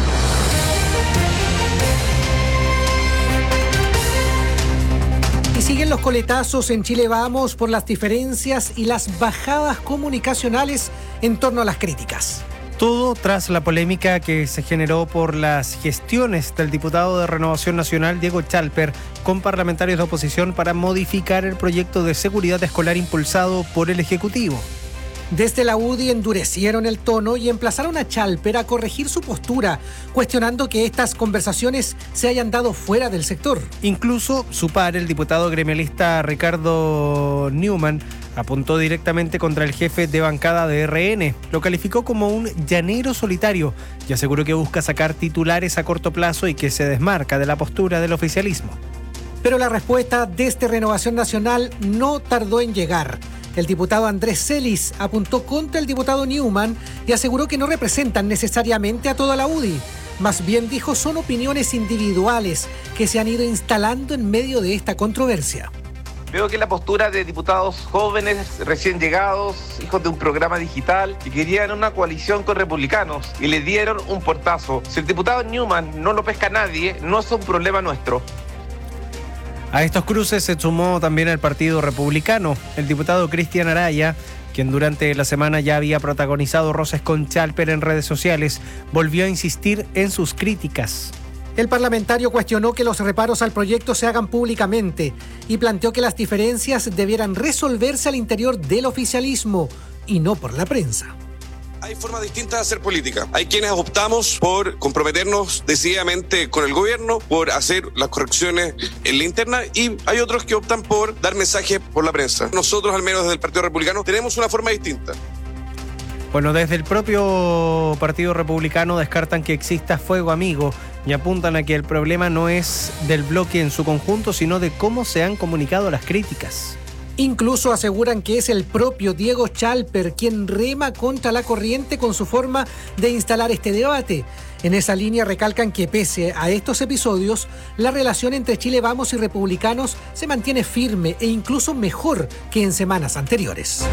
[SPEAKER 8] Y siguen los coletazos en Chile Vamos por las diferencias y las bajadas comunicacionales en torno a las críticas.
[SPEAKER 23] Todo tras la polémica que se generó por las gestiones del diputado de Renovación Nacional, Diego Chalper, con parlamentarios de oposición para modificar el proyecto de seguridad escolar impulsado por el Ejecutivo.
[SPEAKER 8] Desde la U D I endurecieron el tono y emplazaron a Chalper a corregir su postura, cuestionando que estas conversaciones se hayan dado fuera del sector.
[SPEAKER 23] Incluso su par, el diputado gremialista Ricardo Newman, apuntó directamente contra el jefe de bancada de R N. Lo calificó como un llanero solitario y aseguró que busca sacar titulares a corto plazo y que se desmarca de la postura del oficialismo.
[SPEAKER 8] Pero la respuesta desde Renovación Nacional no tardó en llegar. El diputado Andrés Celis apuntó contra el diputado Newman y aseguró que no representan necesariamente a toda la U D I. Más bien, dijo, son opiniones individuales que se han ido instalando en medio de esta controversia.
[SPEAKER 12] Veo que la postura de diputados jóvenes, recién llegados, hijos de un programa digital, que querían una coalición con republicanos y le dieron un portazo. Si el diputado Newman no lo pesca nadie, no es un problema nuestro.
[SPEAKER 23] A estos cruces se sumó también el Partido Republicano. El diputado Cristian Araya, quien durante la semana ya había protagonizado roces con Chalper en redes sociales, volvió a insistir en sus críticas.
[SPEAKER 8] El parlamentario cuestionó que los reparos al proyecto se hagan públicamente y planteó que las diferencias debieran resolverse al interior del oficialismo y no por la prensa.
[SPEAKER 13] Hay formas distintas de hacer política. Hay quienes optamos por comprometernos decididamente con el gobierno, por hacer las correcciones en la interna, y hay otros que optan por dar mensajes por la prensa. Nosotros, al menos desde el Partido Republicano, tenemos una forma distinta.
[SPEAKER 23] Bueno, desde el propio Partido Republicano descartan que exista fuego amigo y apuntan a que el problema no es del bloque en su conjunto, sino de cómo se han comunicado las críticas.
[SPEAKER 8] Incluso aseguran que es el propio Diego Chalper quien rema contra la corriente con su forma de instalar este debate. En esa línea recalcan que pese a estos episodios, la relación entre Chile Vamos y republicanos se mantiene firme e incluso mejor que en semanas anteriores.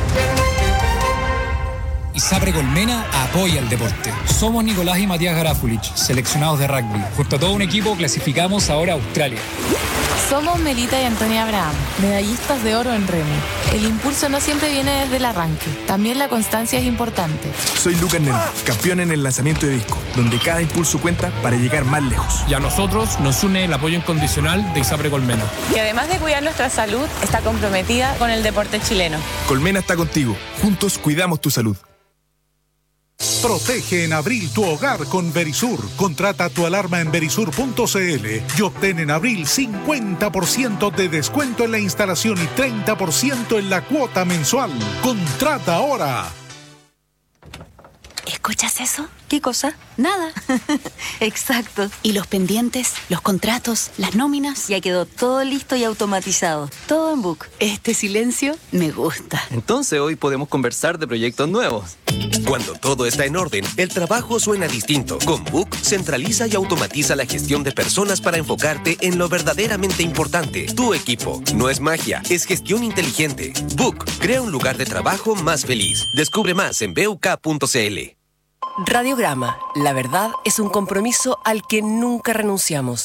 [SPEAKER 20] ISAPRE Colmena apoya el deporte. Somos Nicolás y Matías Garafulich, seleccionados de rugby. Junto a todo un equipo clasificamos ahora a Australia.
[SPEAKER 21] Somos Melita y Antonia Abraham, medallistas de oro en remo. El impulso no siempre viene desde el arranque, también la constancia es importante.
[SPEAKER 22] Soy Lucas Neno, campeón en el lanzamiento de disco, donde cada impulso cuenta para llegar más lejos.
[SPEAKER 20] Y a nosotros nos une el apoyo incondicional de ISAPRE Colmena,
[SPEAKER 21] que además de cuidar nuestra salud, está comprometida con el deporte chileno.
[SPEAKER 22] Colmena está contigo, juntos cuidamos tu salud.
[SPEAKER 26] Protege en abril tu hogar con Verisur. Contrata tu alarma en verisur punto cl y obtén en abril cincuenta por ciento de descuento en la instalación y treinta por ciento en la cuota mensual. Contrata ahora.
[SPEAKER 14] ¿Escuchas eso?
[SPEAKER 15] ¿Qué cosa?
[SPEAKER 14] Nada.
[SPEAKER 15] Exacto.
[SPEAKER 14] ¿Y los pendientes, los contratos, las nóminas?
[SPEAKER 15] Ya quedó todo listo y automatizado. Todo en Book.
[SPEAKER 14] Este silencio me gusta.
[SPEAKER 16] Entonces hoy podemos conversar de proyectos nuevos.
[SPEAKER 17] Cuando todo está en orden, el trabajo suena distinto. Con Book, centraliza y automatiza la gestión de personas para enfocarte en lo verdaderamente importante. Tu equipo. No es magia, es gestión inteligente. Book, crea un lugar de trabajo más feliz. Descubre más en b u k punto c l.
[SPEAKER 4] Radiograma. La verdad es un compromiso al que nunca renunciamos.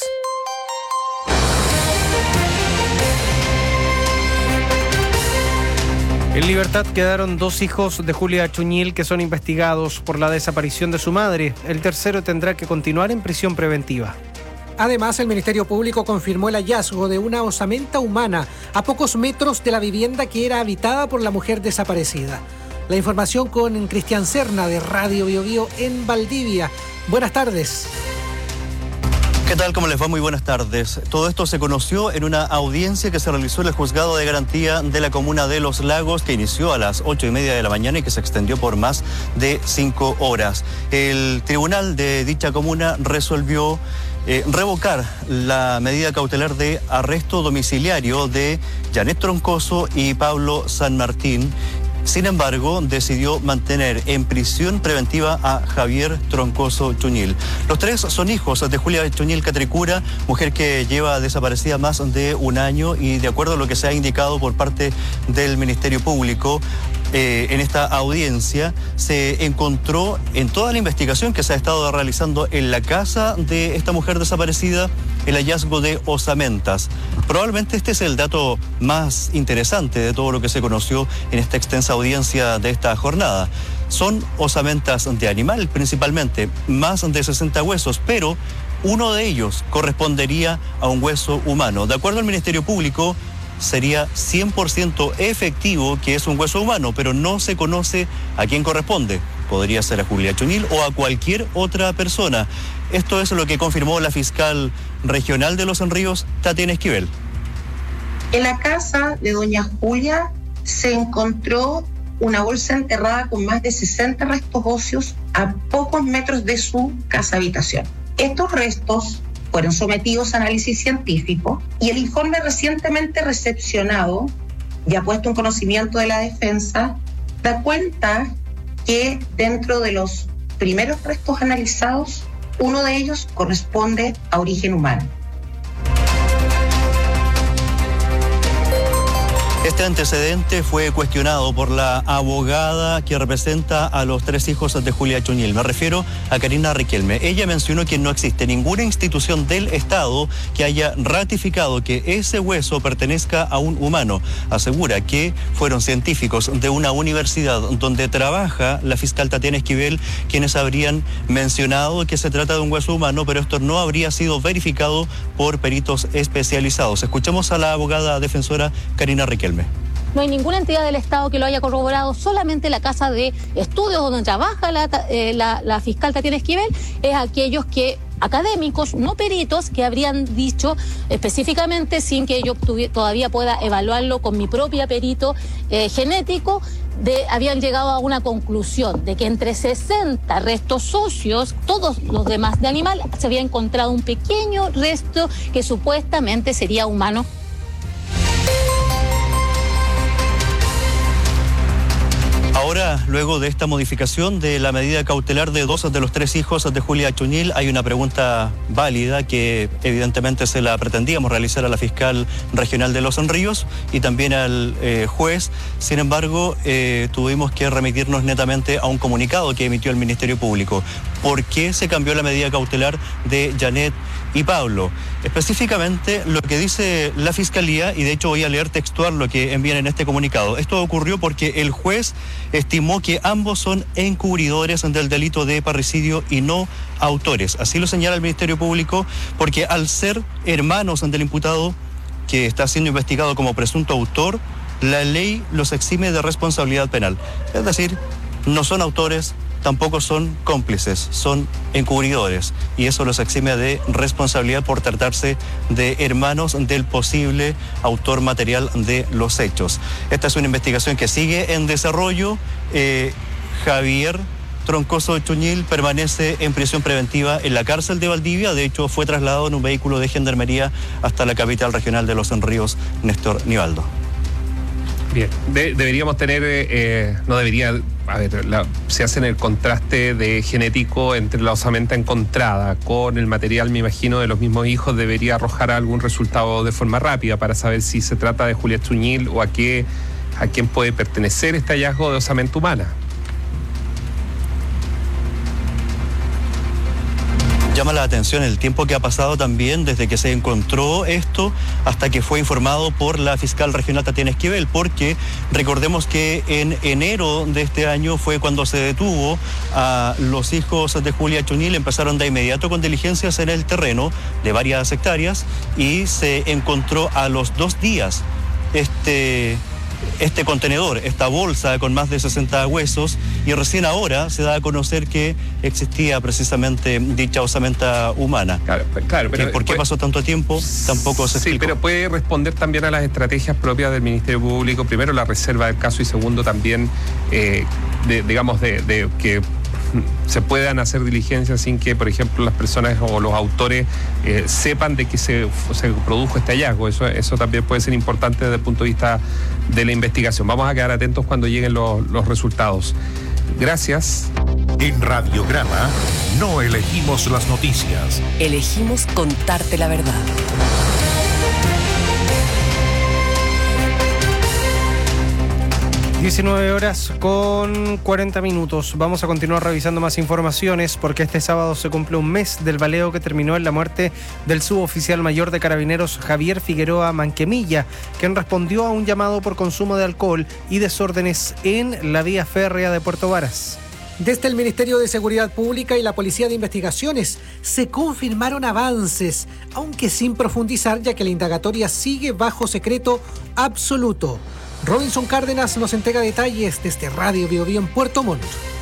[SPEAKER 23] En libertad quedaron dos hijos de Julia Chuñil que son investigados por la desaparición de su madre. El tercero tendrá que continuar en prisión preventiva.
[SPEAKER 8] Además, el Ministerio Público confirmó el hallazgo de una osamenta humana a pocos metros de la vivienda que era habitada por la mujer desaparecida. La información con Cristian Serna de Radio Bio Bio en Valdivia. Buenas tardes.
[SPEAKER 18] ¿Qué tal? ¿Cómo les va? Muy buenas tardes. Todo esto se conoció en una audiencia que se realizó en el Juzgado de Garantía de la Comuna de Los Lagos, que inició a las ocho y media de la mañana y que se extendió por más de cinco horas. El tribunal de dicha comuna resolvió eh, revocar la medida cautelar de arresto domiciliario de Janet Troncoso y Pablo San Martín. Sin embargo, decidió mantener en prisión preventiva a Javier Troncoso Chuñil. Los tres son hijos de Julia Chuñil Catricura, mujer que lleva desaparecida más de un año y, de acuerdo a lo que se ha indicado por parte del Ministerio Público, Eh, en esta audiencia se encontró en toda la investigación que se ha estado realizando en la casa de esta mujer desaparecida el hallazgo de osamentas. Probablemente este es el dato más interesante de todo lo que se conoció en esta extensa audiencia de esta jornada. Son osamentas de animal principalmente, más de sesenta huesos, pero uno de ellos correspondería a un hueso humano. De acuerdo al Ministerio Público, sería cien por ciento efectivo que es un hueso humano, pero no se conoce a quién corresponde. Podría ser a Julia Chuñil o a cualquier otra persona. Esto es lo que confirmó la fiscal regional de Los Ríos, Tatiana Esquivel.
[SPEAKER 19] En la casa de doña Julia se encontró una bolsa enterrada con más de sesenta restos óseos a pocos metros de su casa habitación. Estos restos fueron sometidos a análisis científico y el informe recientemente recepcionado, ya puesto en conocimiento de la defensa, da cuenta que dentro de los primeros restos analizados, uno de ellos corresponde a origen humano.
[SPEAKER 18] Este antecedente fue cuestionado por la abogada que representa a los tres hijos de Julia Chuñil. Me refiero a Karina Riquelme. Ella mencionó que no existe ninguna institución del Estado que haya ratificado que ese hueso pertenezca a un humano. Asegura que fueron científicos de una universidad donde trabaja la fiscal Tatiana Esquivel quienes habrían mencionado que se trata de un hueso humano, pero esto no habría sido verificado por peritos especializados. Escuchemos a la abogada defensora Karina Riquelme.
[SPEAKER 27] No hay ninguna entidad del Estado que lo haya corroborado, solamente la Casa de Estudios donde trabaja la, eh, la, la fiscal Tatiana Esquivel, es aquellos que académicos, no peritos, que habrían dicho específicamente, sin que yo todavía pueda evaluarlo con mi propia perito eh, genético, de, habían llegado a una conclusión de que entre sesenta restos óseos, todos los demás de animal, se había encontrado un pequeño resto que supuestamente sería humano.
[SPEAKER 18] Ahora, luego de esta modificación de la medida cautelar de dos de los tres hijos de Julia Chuñil, hay una pregunta válida que evidentemente se la pretendíamos realizar a la fiscal regional de Los Ríos y también al eh, juez. Sin embargo, eh, tuvimos que remitirnos netamente a un comunicado que emitió el Ministerio Público. ¿Por qué se cambió la medida cautelar de Janet y Pablo? Específicamente lo que dice la Fiscalía, y de hecho voy a leer textual lo que envían en este comunicado. Esto ocurrió porque el juez estimó que ambos son encubridores del delito de parricidio y no autores. Así lo señala el Ministerio Público, porque al ser hermanos del imputado que está siendo investigado como presunto autor, la ley los exime de responsabilidad penal. Es decir, no son autores, tampoco son cómplices, son encubridores y eso los exime de responsabilidad por tratarse de hermanos del posible autor material de los hechos. Esta es una investigación que sigue en desarrollo. Eh, Javier Troncoso Chuñil permanece en prisión preventiva en la cárcel de Valdivia. De hecho, fue trasladado en un vehículo de gendarmería hasta la capital regional de Los Ríos, Néstor Nivaldo.
[SPEAKER 1] Bien, de, deberíamos tener, eh, no debería, a ver, la, se hace el contraste de genético entre la osamenta encontrada con el material, me imagino, de los mismos hijos, debería arrojar algún resultado de forma rápida para saber si se trata de Juliet Chuñil o a qué, a quién puede pertenecer este hallazgo de osamenta humana.
[SPEAKER 18] Llama la atención el tiempo que ha pasado también desde que se encontró esto hasta que fue informado por la fiscal regional Tatiana Esquivel, porque recordemos que en enero de este año fue cuando se detuvo a los hijos de Julia Chuñil. Empezaron de inmediato con diligencias en el terreno de varias hectáreas y se encontró a los dos días este... este contenedor, esta bolsa con más de sesenta huesos, y recién ahora se da a conocer que existía precisamente dicha osamenta humana.
[SPEAKER 1] Claro, claro, pero
[SPEAKER 18] ¿por qué
[SPEAKER 1] puede,
[SPEAKER 18] pasó tanto tiempo? Tampoco se explicó.
[SPEAKER 1] Sí, pero puede responder también a las estrategias propias del Ministerio Público. Primero, la reserva del caso, y segundo, también, eh, de, digamos, de, de que se puedan hacer diligencias sin que, por ejemplo, las personas o los autores eh, sepan de que se, se produjo este hallazgo. Eso, eso también puede ser importante desde el punto de vista de la investigación. Vamos a quedar atentos cuando lleguen los, los resultados. Gracias.
[SPEAKER 26] En Radiograma no elegimos las noticias.
[SPEAKER 4] Elegimos contarte la verdad.
[SPEAKER 23] diecinueve horas con cuarenta minutos. Vamos a continuar revisando más informaciones porque este sábado se cumple un mes del baleo que terminó en la muerte del suboficial mayor de Carabineros Javier Figueroa Manquemilla, quien respondió a un llamado por consumo de alcohol y desórdenes en la vía férrea de Puerto Varas.
[SPEAKER 8] Desde el Ministerio de Seguridad Pública y la Policía de Investigaciones se confirmaron avances, aunque sin profundizar, ya que la indagatoria sigue bajo secreto absoluto. Robinson Cárdenas nos entrega detalles desde Radio Bio Bio en Puerto Montt.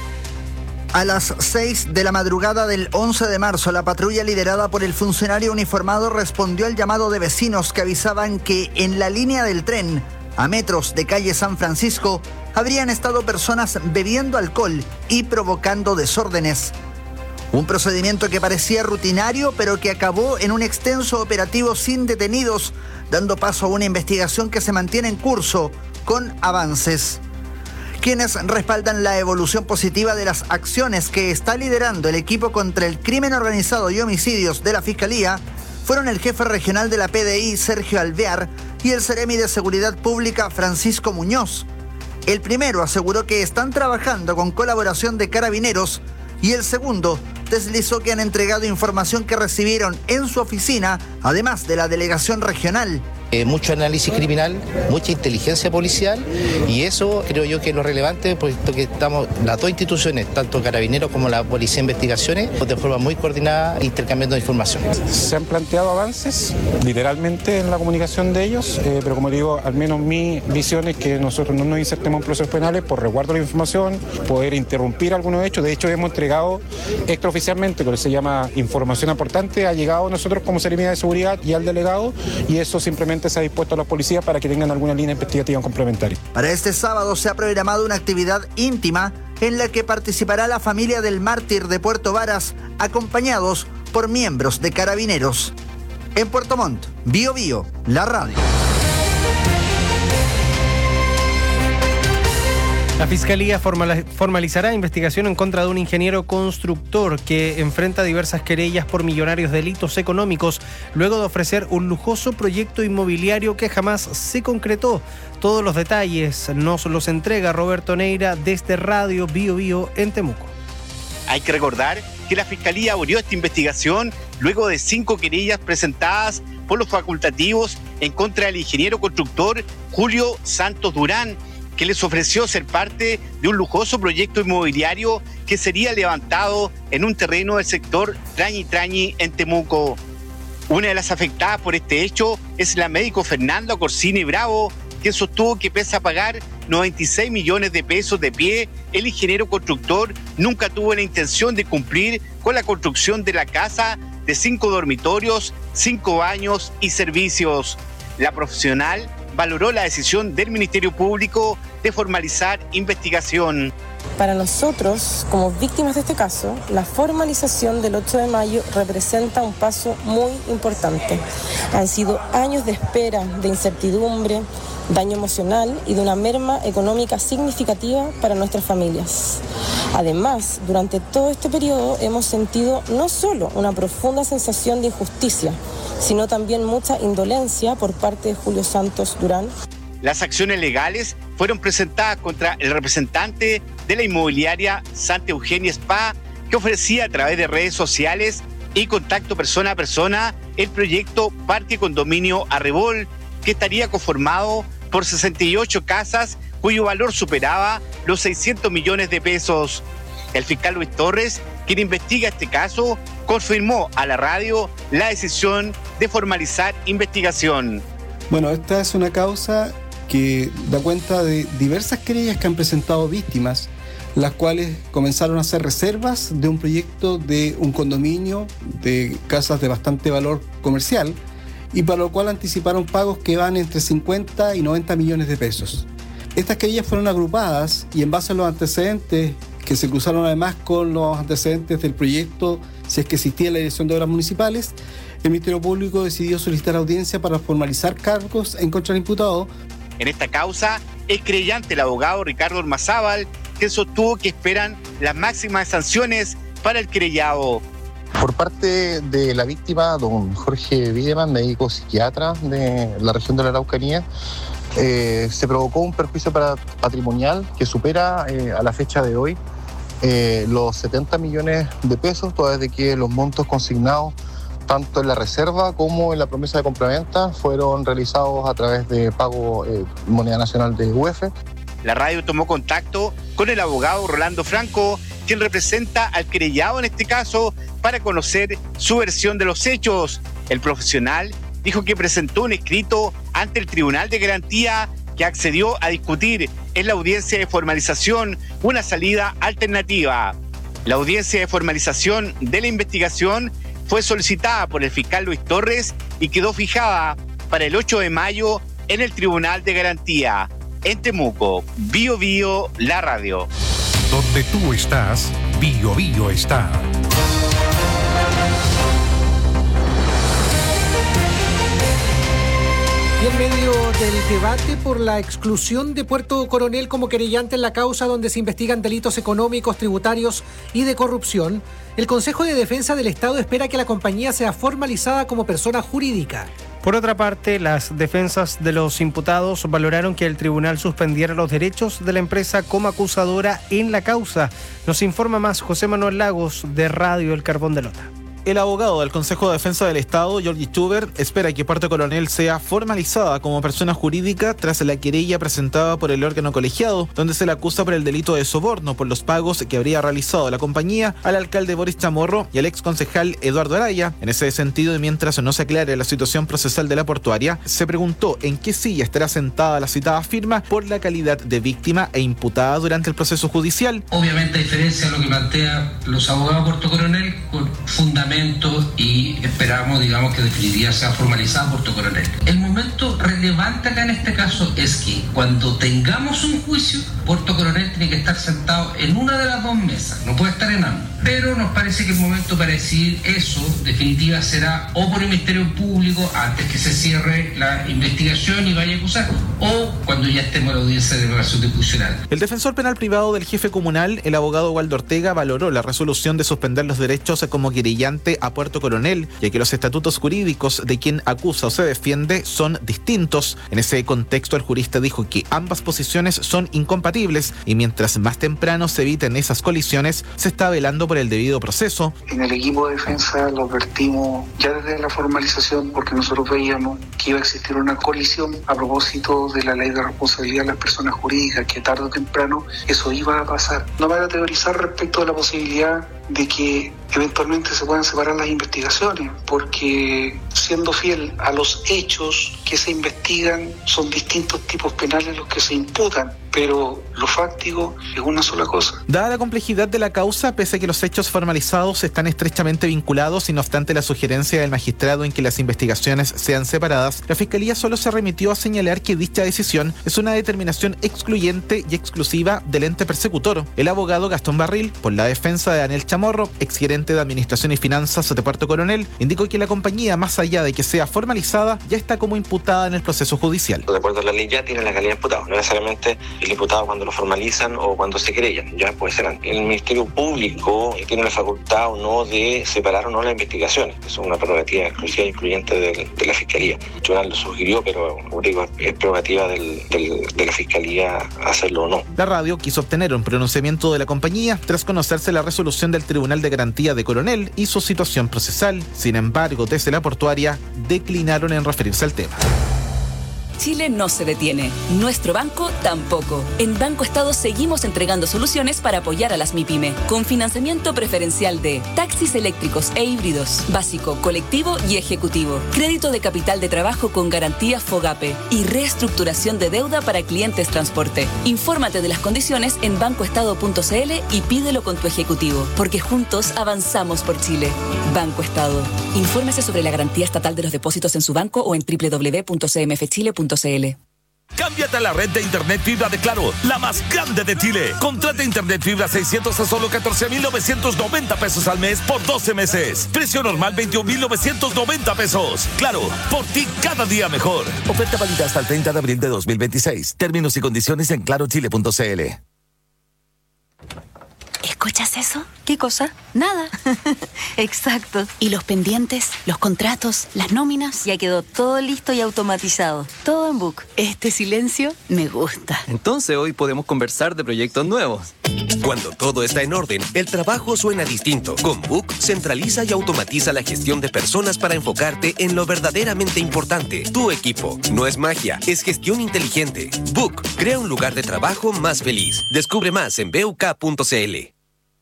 [SPEAKER 2] A las seis de la madrugada del once de marzo, la patrulla liderada por el funcionario uniformado respondió al llamado de vecinos que avisaban que en la línea del tren, a metros de calle San Francisco, habrían estado personas bebiendo alcohol y provocando desórdenes. Un procedimiento que parecía rutinario, pero que acabó en un extenso operativo sin detenidos, dando paso a una investigación que se mantiene en curso, con avances. Quienes respaldan la evolución positiva de las acciones que está liderando el equipo contra el crimen organizado y homicidios de la Fiscalía fueron el jefe regional de la P D I, Sergio Alvear, y el seremi de Seguridad Pública, Francisco Muñoz. El primero aseguró que están trabajando con colaboración de Carabineros, y el segundo deslizó que han entregado información que recibieron en su oficina, además de la delegación regional.
[SPEAKER 3] Eh, mucho análisis criminal, mucha inteligencia policial, y eso creo yo que es lo relevante, porque estamos las dos instituciones, tanto Carabineros como la Policía de Investigaciones, de forma muy coordinada, intercambiando información.
[SPEAKER 6] Se han planteado avances, literalmente, en la comunicación de ellos, eh, pero como digo, al menos mi visión es que nosotros no nos insertemos en procesos penales por resguardo de la información, poder interrumpir algunos hechos. De hecho, hemos entregado extraoficialmente lo que se llama información aportante, ha llegado a nosotros como Seremía de Seguridad y al delegado, y eso simplemente se ha dispuesto a los policías para que tengan alguna línea investigativa complementaria.
[SPEAKER 2] Para este sábado se ha programado una actividad íntima en la que participará la familia del mártir de Puerto Varas, acompañados por miembros de Carabineros. En Puerto Montt, Bio Bio, la radio.
[SPEAKER 23] La Fiscalía formalizará investigación en contra de un ingeniero constructor que enfrenta diversas querellas por millonarios delitos económicos luego de ofrecer un lujoso proyecto inmobiliario que jamás se concretó. Todos los detalles nos los entrega Roberto Neira desde Radio Bio Bio en Temuco.
[SPEAKER 7] Hay que recordar que la Fiscalía abrió esta investigación luego de cinco querellas presentadas por los facultativos en contra del ingeniero constructor Julio Santos Durán, que les ofreció ser parte de un lujoso proyecto inmobiliario que sería levantado en un terreno del sector Trañi Trañi en Temuco. Una de las afectadas por este hecho es la médico Fernanda Corsini Bravo, quien sostuvo que pese a pagar noventa y seis millones de pesos de pie, el ingeniero constructor nunca tuvo la intención de cumplir con la construcción de la casa de cinco dormitorios, cinco baños y servicios. La profesional valoró la decisión del Ministerio Público de formalizar investigación.
[SPEAKER 5] Para nosotros, como víctimas de este caso, la formalización del ocho de mayo representa un paso muy importante. Han sido años de espera, de incertidumbre, daño emocional y de una merma económica significativa para nuestras familias. Además, durante todo este periodo hemos sentido no solo una profunda sensación de injusticia, sino también mucha indolencia por parte de Julio Santos Durán.
[SPEAKER 7] Las acciones legales fueron presentadas contra el representante de la inmobiliaria Santa Eugenia Spa, que ofrecía a través de redes sociales y contacto persona a persona el proyecto Parque Condominio Arrebol, que estaría conformado por sesenta y ocho casas cuyo valor superaba los seiscientos millones de pesos. El fiscal Luis Torres, quien investiga este caso, confirmó a la radio la decisión de formalizar investigación.
[SPEAKER 9] Bueno, esta es una causa que da cuenta de diversas querellas que han presentado víctimas, las cuales comenzaron a hacer reservas de un proyecto de un condominio de casas de bastante valor comercial y para lo cual anticiparon pagos que van entre cincuenta y noventa millones de pesos. Estas querellas fueron agrupadas y en base a los antecedentes que se cruzaron además con los antecedentes del proyecto, si es que existía la Dirección de Obras Municipales, el Ministerio Público decidió solicitar audiencia para formalizar cargos en contra del imputado.
[SPEAKER 7] En esta causa, es creyente el abogado Ricardo Ormazábal, que sostuvo que esperan las máximas sanciones para el querellado.
[SPEAKER 10] Por parte de la víctima, don Jorge Wiedemann, médico psiquiatra de la región de la Araucanía, eh, se provocó un perjuicio para, patrimonial que supera eh, a la fecha de hoy eh, los setenta millones de pesos, toda vez de que los montos consignados tanto en la reserva como en la promesa de compraventa fueron realizados a través de pago eh, moneda nacional de U F.
[SPEAKER 7] La radio tomó contacto con el abogado Rolando Franco, quien representa al querellado en este caso, para conocer su versión de los hechos. El profesional dijo que presentó un escrito ante el Tribunal de Garantía que accedió a discutir en la audiencia de formalización una salida alternativa. La audiencia de formalización de la investigación fue solicitada por el fiscal Luis Torres y quedó fijada para el ocho de mayo en el Tribunal de Garantía. En Temuco, Bio Bio, la radio.
[SPEAKER 26] Donde tú estás, Bio Bio está.
[SPEAKER 8] Y en medio del debate por la exclusión de Puerto Coronel como querellante en la causa donde se investigan delitos económicos, tributarios y de corrupción, el Consejo de Defensa del Estado espera que la compañía sea formalizada como persona jurídica.
[SPEAKER 23] Por otra parte, las defensas de los imputados valoraron que el tribunal suspendiera los derechos de la empresa como acusadora en la causa. Nos informa más José Manuel Lagos de Radio El Carbón de Lota.
[SPEAKER 11] El abogado del Consejo de Defensa del Estado, Jorge Schubert, espera que Puerto Coronel sea formalizada como persona jurídica tras la querella presentada por el órgano colegiado, donde se le acusa por el delito de soborno por los pagos que habría realizado la compañía al alcalde Boris Chamorro y al exconcejal Eduardo Araya. En ese sentido, y mientras no se aclare la situación procesal de la portuaria, se preguntó en qué silla estará sentada la citada firma por la calidad de víctima e imputada durante el proceso judicial.
[SPEAKER 12] Obviamente, a diferencia de lo que plantean los abogados de Puerto Coronel, con fundamento y esperamos, digamos, que definiría sea formalizada Puerto Coronel. El momento relevante acá en este caso es que cuando tengamos un juicio, Puerto Coronel tiene que estar sentado en una de las dos mesas, no puede estar en ambas. Pero nos parece que el momento para decidir eso, definitiva, será o por el Ministerio Público antes que se cierre la investigación y vaya a acusar, o cuando ya estemos en la audiencia de declaración discusional.
[SPEAKER 11] El defensor penal privado del jefe comunal, el abogado Waldo Ortega, valoró la resolución de suspender los derechos como querellante a Puerto Coronel, ya que los estatutos jurídicos de quien acusa o se defiende son distintos. En ese contexto, el jurista dijo que ambas posiciones son incompatibles y mientras más temprano se eviten esas colisiones, se está velando por el debido proceso.
[SPEAKER 24] En el equipo de defensa lo advertimos ya desde la formalización porque nosotros veíamos que iba a existir una colisión a propósito de la ley de responsabilidad de las personas jurídicas, que tarde o temprano eso iba a pasar. No me voy a teorizar respecto a la posibilidad de que eventualmente se puedan separar las investigaciones, porque siendo fiel a los hechos que se investigan, son distintos tipos penales los que se imputan, pero lo fáctico es una sola cosa.
[SPEAKER 11] Dada la complejidad de la causa, pese a que los hechos formalizados están estrechamente vinculados y no obstante la sugerencia del magistrado en que las investigaciones sean separadas, la Fiscalía solo se remitió a señalar que dicha decisión es una determinación excluyente y exclusiva del ente persecutor. El abogado Gastón Barril, por la defensa de Daniel Chamorro, exgerente de Administración y Finanzas de Puerto Coronel, indicó que la compañía, más allá de que sea formalizada, ya está como imputada en el proceso judicial.
[SPEAKER 13] De acuerdo a la ley ya tiene la calidad de imputado, no necesariamente el imputado cuando lo formalizan o cuando se querellan, ya puede ser antes. El Ministerio Público tiene la facultad o no de separar o no las investigaciones, eso es una prerrogativa exclusiva e incluyente de, de la Fiscalía. El tribunal lo sugirió, pero como digo, es prerrogativa del, del, de la Fiscalía hacerlo o no.
[SPEAKER 11] La radio quiso obtener un pronunciamiento de la compañía tras conocerse la resolución del Tribunal de Garantía de Coronel y su situación procesal. Sin embargo, desde la portuaria declinaron en referirse al tema.
[SPEAKER 14] Chile no se detiene. Nuestro banco tampoco. En Banco Estado seguimos entregando soluciones para apoyar a las MIPYME, con financiamiento preferencial de taxis eléctricos e híbridos, básico, colectivo y ejecutivo, crédito de capital de trabajo con garantía FOGAPE y reestructuración de deuda para clientes transporte. Infórmate de las condiciones en banco estado punto c l y pídelo con tu ejecutivo, porque juntos avanzamos por Chile. Banco Estado. Infórmese sobre la garantía estatal de los depósitos en su banco o en doble u doble u doble u punto c m f chile punto c l.
[SPEAKER 15] Cámbiate a la red de internet fibra de Claro, la más grande de Chile. Contrata internet fibra seiscientos a solo catorce mil novecientos noventa pesos al mes por doce meses. Precio normal veintiún mil novecientos noventa pesos. Claro, por ti cada día mejor. Oferta válida hasta el treinta de abril de dos mil veintiséis. Términos y condiciones en claro chile punto c l.
[SPEAKER 20] ¿Escuchas eso? ¿Qué cosa? Nada. Exacto. ¿Y los pendientes, los contratos, las nóminas? Ya quedó todo listo y automatizado. Todo en Book. Este silencio me gusta.
[SPEAKER 16] Entonces hoy podemos conversar de proyectos nuevos.
[SPEAKER 17] Cuando todo está en orden, el trabajo suena distinto. Con Book, centraliza y automatiza la gestión de personas para enfocarte en lo verdaderamente importante, tu equipo. No es magia, es gestión inteligente. Book, crea un lugar de trabajo más feliz. Descubre más en b u k punto c l.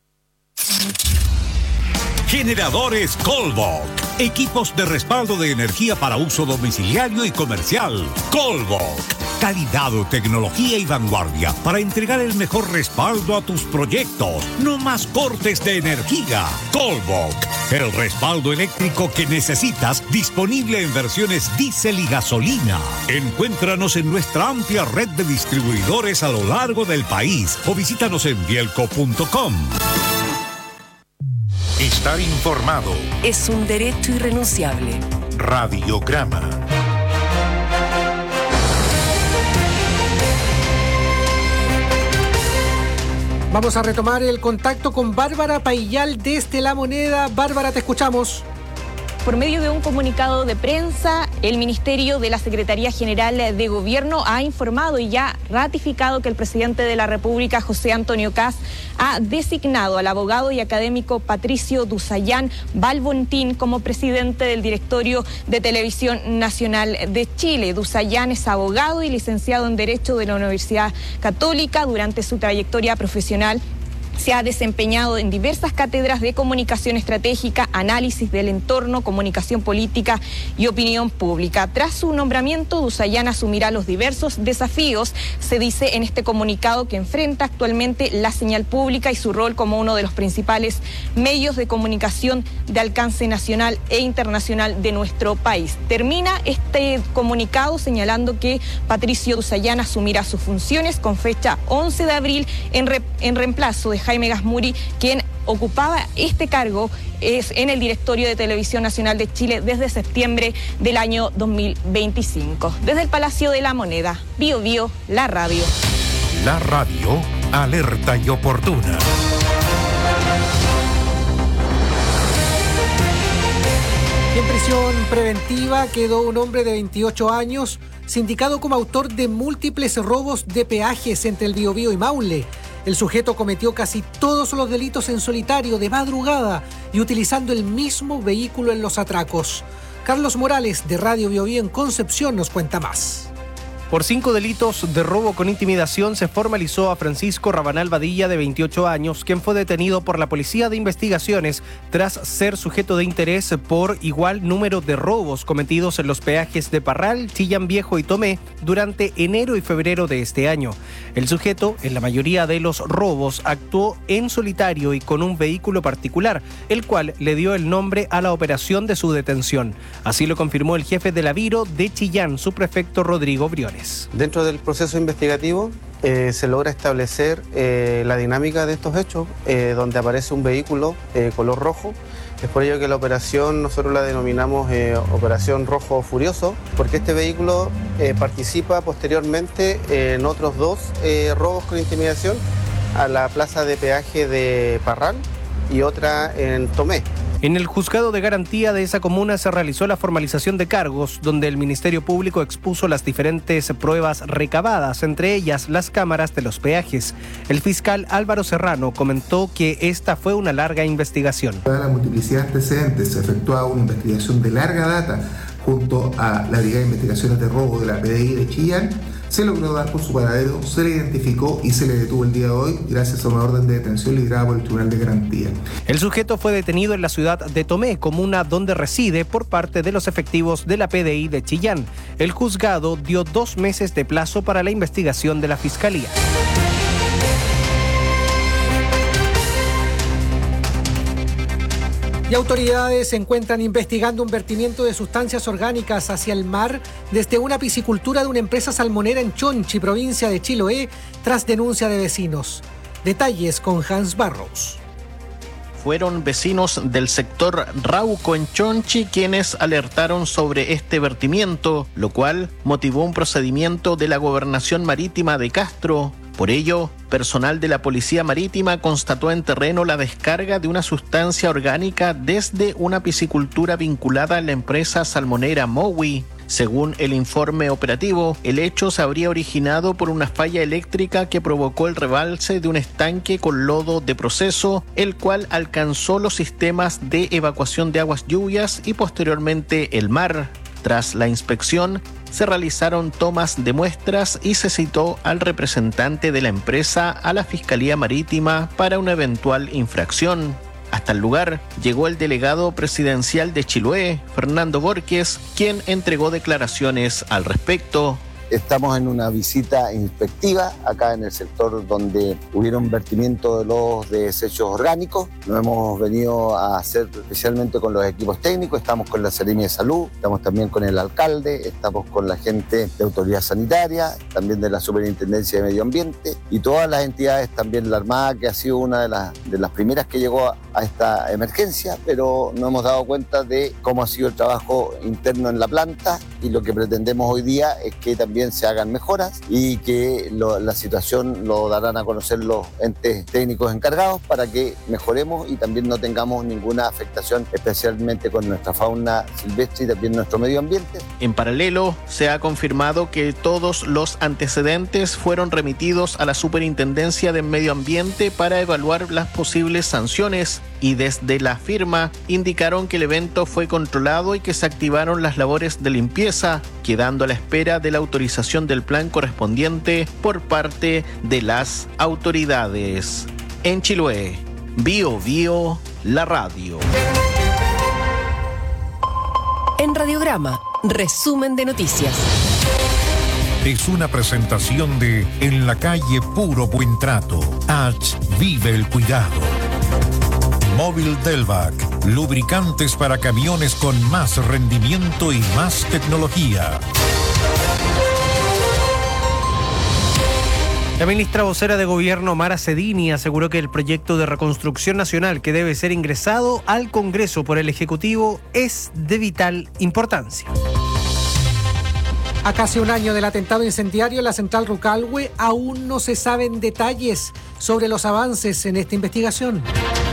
[SPEAKER 26] Generadores Colbok. Equipos de respaldo de energía para uso domiciliario y comercial. Colbok. Calidad, tecnología y vanguardia para entregar el mejor respaldo a tus proyectos. No más cortes de energía. Colbok. El respaldo eléctrico que necesitas, disponible en versiones diésel y gasolina. Encuéntranos en nuestra amplia red de distribuidores a lo largo del país o visítanos en bielco punto com.
[SPEAKER 21] Estar informado
[SPEAKER 4] es un derecho irrenunciable.
[SPEAKER 21] Radiograma.
[SPEAKER 8] Vamos a retomar el contacto con Bárbara Paillal desde La Moneda. Bárbara, te escuchamos.
[SPEAKER 22] Por medio de un comunicado de prensa, el Ministerio de la Secretaría General de Gobierno ha informado y ya ratificado que el presidente de la República, José Antonio Kast, ha designado al abogado y académico Patricio Dusayán Balbontín como presidente del Directorio de Televisión Nacional de Chile. Dusayán es abogado y licenciado en Derecho de la Universidad Católica. Durante su trayectoria profesional se ha desempeñado en diversas cátedras de comunicación estratégica, análisis del entorno, comunicación política y opinión pública. Tras su nombramiento, Dusayán asumirá los diversos desafíos, se dice en este comunicado, que enfrenta actualmente la señal pública y su rol como uno de los principales medios de comunicación de alcance nacional e internacional de nuestro país. Termina este comunicado señalando que Patricio Dusayán asumirá sus funciones con fecha once de abril en, re, en reemplazo de Jaime Gasmuri, quien ocupaba este cargo es en el Directorio de Televisión Nacional de Chile desde septiembre del año dos mil veinticinco. Desde el Palacio de la Moneda, Bio Bio, la radio.
[SPEAKER 21] La radio, alerta y oportuna.
[SPEAKER 8] En prisión preventiva quedó un hombre de veintiocho años, sindicado como autor de múltiples robos de peajes entre el Biobío y Maule. El sujeto cometió casi todos los delitos en solitario, de madrugada, y utilizando el mismo vehículo en los atracos. Carlos Morales, de Radio Biobío en Concepción, nos cuenta más.
[SPEAKER 23] Por cinco delitos de robo con intimidación se formalizó a Francisco Rabanal Badilla, de veintiocho años, quien fue detenido por la Policía de Investigaciones tras ser sujeto de interés por igual número de robos cometidos en los peajes de Parral, Chillán Viejo y Tomé durante enero y febrero de este año. El sujeto, en la mayoría de los robos, actuó en solitario y con un vehículo particular, el cual le dio el nombre a la operación de su detención. Así lo confirmó el jefe de la Viro de Chillán, subprefecto Rodrigo Briones.
[SPEAKER 1] Dentro del proceso investigativo eh, se logra establecer eh, la dinámica de estos hechos, eh, donde aparece un vehículo eh, color rojo. Es por ello que la operación nosotros la denominamos eh, Operación Rojo Furioso, porque este vehículo eh, participa posteriormente en otros dos eh, robos con intimidación a la plaza de peaje de Parral y otra en Tomé.
[SPEAKER 23] En el juzgado de garantía de esa comuna se realizó la formalización de cargos, donde el Ministerio Público expuso las diferentes pruebas recabadas, entre ellas las cámaras de los peajes. El fiscal Álvaro Serrano comentó que esta fue una larga investigación.
[SPEAKER 3] Dada la multiplicidad de antecedentes, se efectuaba una investigación de larga data junto a la Brigada de Investigaciones de Robo de la P D I de Chillán. Se logró dar con su paradero, se le identificó y se le detuvo el día de hoy gracias a una orden de detención liderada por el Tribunal de Garantía.
[SPEAKER 23] El sujeto fue detenido en la ciudad de Tomé, comuna donde reside, por parte de los efectivos de la P D I de Chillán. El juzgado dio dos meses de plazo para la investigación de la Fiscalía.
[SPEAKER 8] Y autoridades se encuentran investigando un vertimiento de sustancias orgánicas hacia el mar desde una piscicultura de una empresa salmonera en Chonchi, provincia de Chiloé, tras denuncia de vecinos. Detalles con Hans Barros.
[SPEAKER 6] Fueron vecinos del sector Rauco en Chonchi quienes alertaron sobre este vertimiento, lo cual motivó un procedimiento de la Gobernación Marítima de Castro. Por ello, personal de la Policía Marítima constató en terreno la descarga de una sustancia orgánica desde una piscicultura vinculada a la empresa salmonera Mowi. Según el informe operativo, el hecho se habría originado por una falla eléctrica que provocó el rebalse de un estanque con lodo de proceso, el cual alcanzó los sistemas de evacuación de aguas lluvias y posteriormente el mar. Tras la inspección, se realizaron tomas de muestras y se citó al representante de la empresa a la Fiscalía Marítima para una eventual infracción. Hasta el lugar llegó el delegado presidencial de Chiloé, Fernando Borges, quien entregó declaraciones al respecto.
[SPEAKER 18] Estamos en una visita inspectiva acá en el sector donde hubieron vertimiento de los desechos orgánicos. Nos hemos venido a hacer especialmente con los equipos técnicos, estamos con la Seremia de Salud, estamos también con el alcalde, estamos con la gente de Autoridad Sanitaria, también de la Superintendencia de Medio Ambiente y todas las entidades, también la Armada, que ha sido una de las, de las primeras que llegó a, a esta emergencia, pero nos hemos dado cuenta de cómo ha sido el trabajo interno en la planta y lo que pretendemos hoy día es que también se hagan mejoras y que lo, la situación lo darán a conocer los entes técnicos encargados para que mejoremos y también no tengamos ninguna afectación, especialmente con nuestra fauna silvestre y también nuestro medio ambiente.
[SPEAKER 6] En paralelo, se ha confirmado que todos los antecedentes fueron remitidos a la Superintendencia de Medio Ambiente para evaluar las posibles sanciones y desde la firma indicaron que el evento fue controlado y que se activaron las labores de limpieza, quedando a la espera de la autorización del plan correspondiente por parte de las autoridades. En Chiloé, Bio Bio, la radio.
[SPEAKER 4] En Radiograma, resumen de noticias.
[SPEAKER 21] Es una presentación de En la calle Puro Buen Trato. H. Vive el cuidado. Móvil Delvac. Lubricantes para camiones con más rendimiento y más tecnología.
[SPEAKER 23] La ministra vocera de Gobierno, Mara Cedini, aseguró que el proyecto de reconstrucción nacional que debe ser ingresado al Congreso por el Ejecutivo es de vital importancia.
[SPEAKER 8] A casi un año del atentado incendiario en la central Rucalhue, aún no se saben detalles sobre los avances en esta investigación.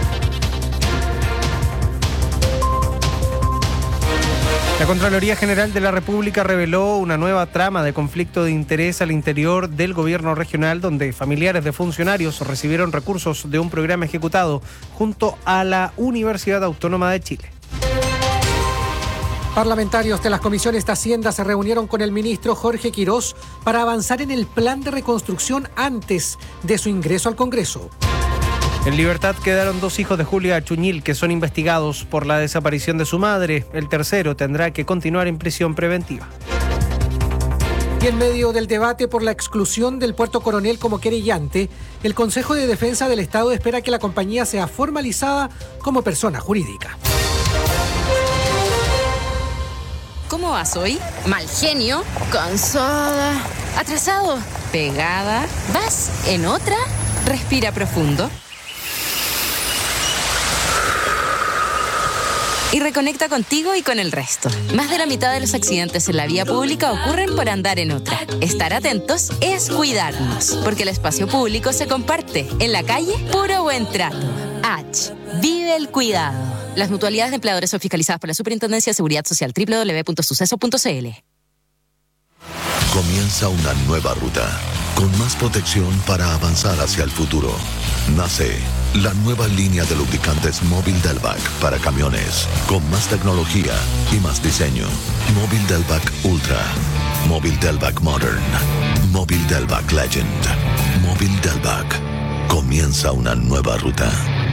[SPEAKER 23] La Contraloría General de la República reveló una nueva trama de conflicto de interés al interior del gobierno regional, donde familiares de funcionarios recibieron recursos de un programa ejecutado junto a la Universidad Autónoma de Chile.
[SPEAKER 8] Parlamentarios de las comisiones de Hacienda se reunieron con el ministro Jorge Quirós para avanzar en el plan de reconstrucción antes de su ingreso al Congreso.
[SPEAKER 23] En libertad quedaron dos hijos de Julia Achuñil que son investigados por la desaparición de su madre. El tercero tendrá que continuar en prisión preventiva.
[SPEAKER 8] Y en medio del debate por la exclusión del Puerto Coronel como querellante, el Consejo de Defensa del Estado espera que la compañía sea formalizada como persona jurídica.
[SPEAKER 2] ¿Cómo vas hoy? Mal genio, cansada, atrasado, pegada. ¿Vas en otra? Respira profundo. Y reconecta contigo y con el resto. Más de la mitad de los accidentes en la vía pública ocurren por andar en otra. Estar atentos es cuidarnos, porque el espacio público se comparte. En la calle, puro buen trato. H. Vive el cuidado. Las mutualidades de empleadores son fiscalizadas por la Superintendencia de Seguridad Social. doble u doble u doble u punto suceso punto c l.
[SPEAKER 5] Comienza una nueva ruta, con más protección para avanzar hacia el futuro. Nace la nueva línea de lubricantes Móvil Delvac para camiones, con más tecnología y más diseño. Móvil Delvac Ultra, Móvil Delvac Modern, Móvil Delvac Legend, Móvil Delvac. Comienza una nueva ruta.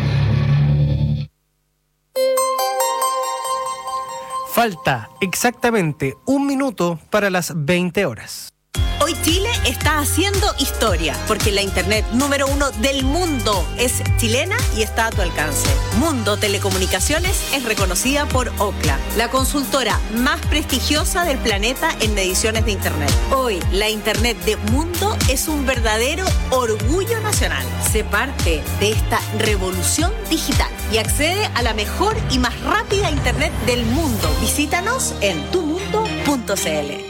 [SPEAKER 23] Falta exactamente un minuto para las veinte horas.
[SPEAKER 9] Hoy Chile está haciendo historia, porque la internet número uno del mundo es chilena y está a tu alcance. Mundo Telecomunicaciones es reconocida por Ookla, la consultora más prestigiosa del planeta en mediciones de internet. Hoy, la internet de Mundo es un verdadero orgullo nacional. Sé parte de esta revolución digital y accede a la mejor y más rápida internet del mundo. Visítanos en tu mundo punto c l.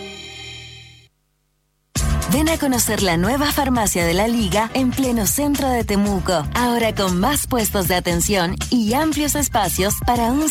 [SPEAKER 20] Ven a conocer la nueva farmacia de la Liga en pleno centro de Temuco. Ahora con más puestos de atención y amplios espacios para un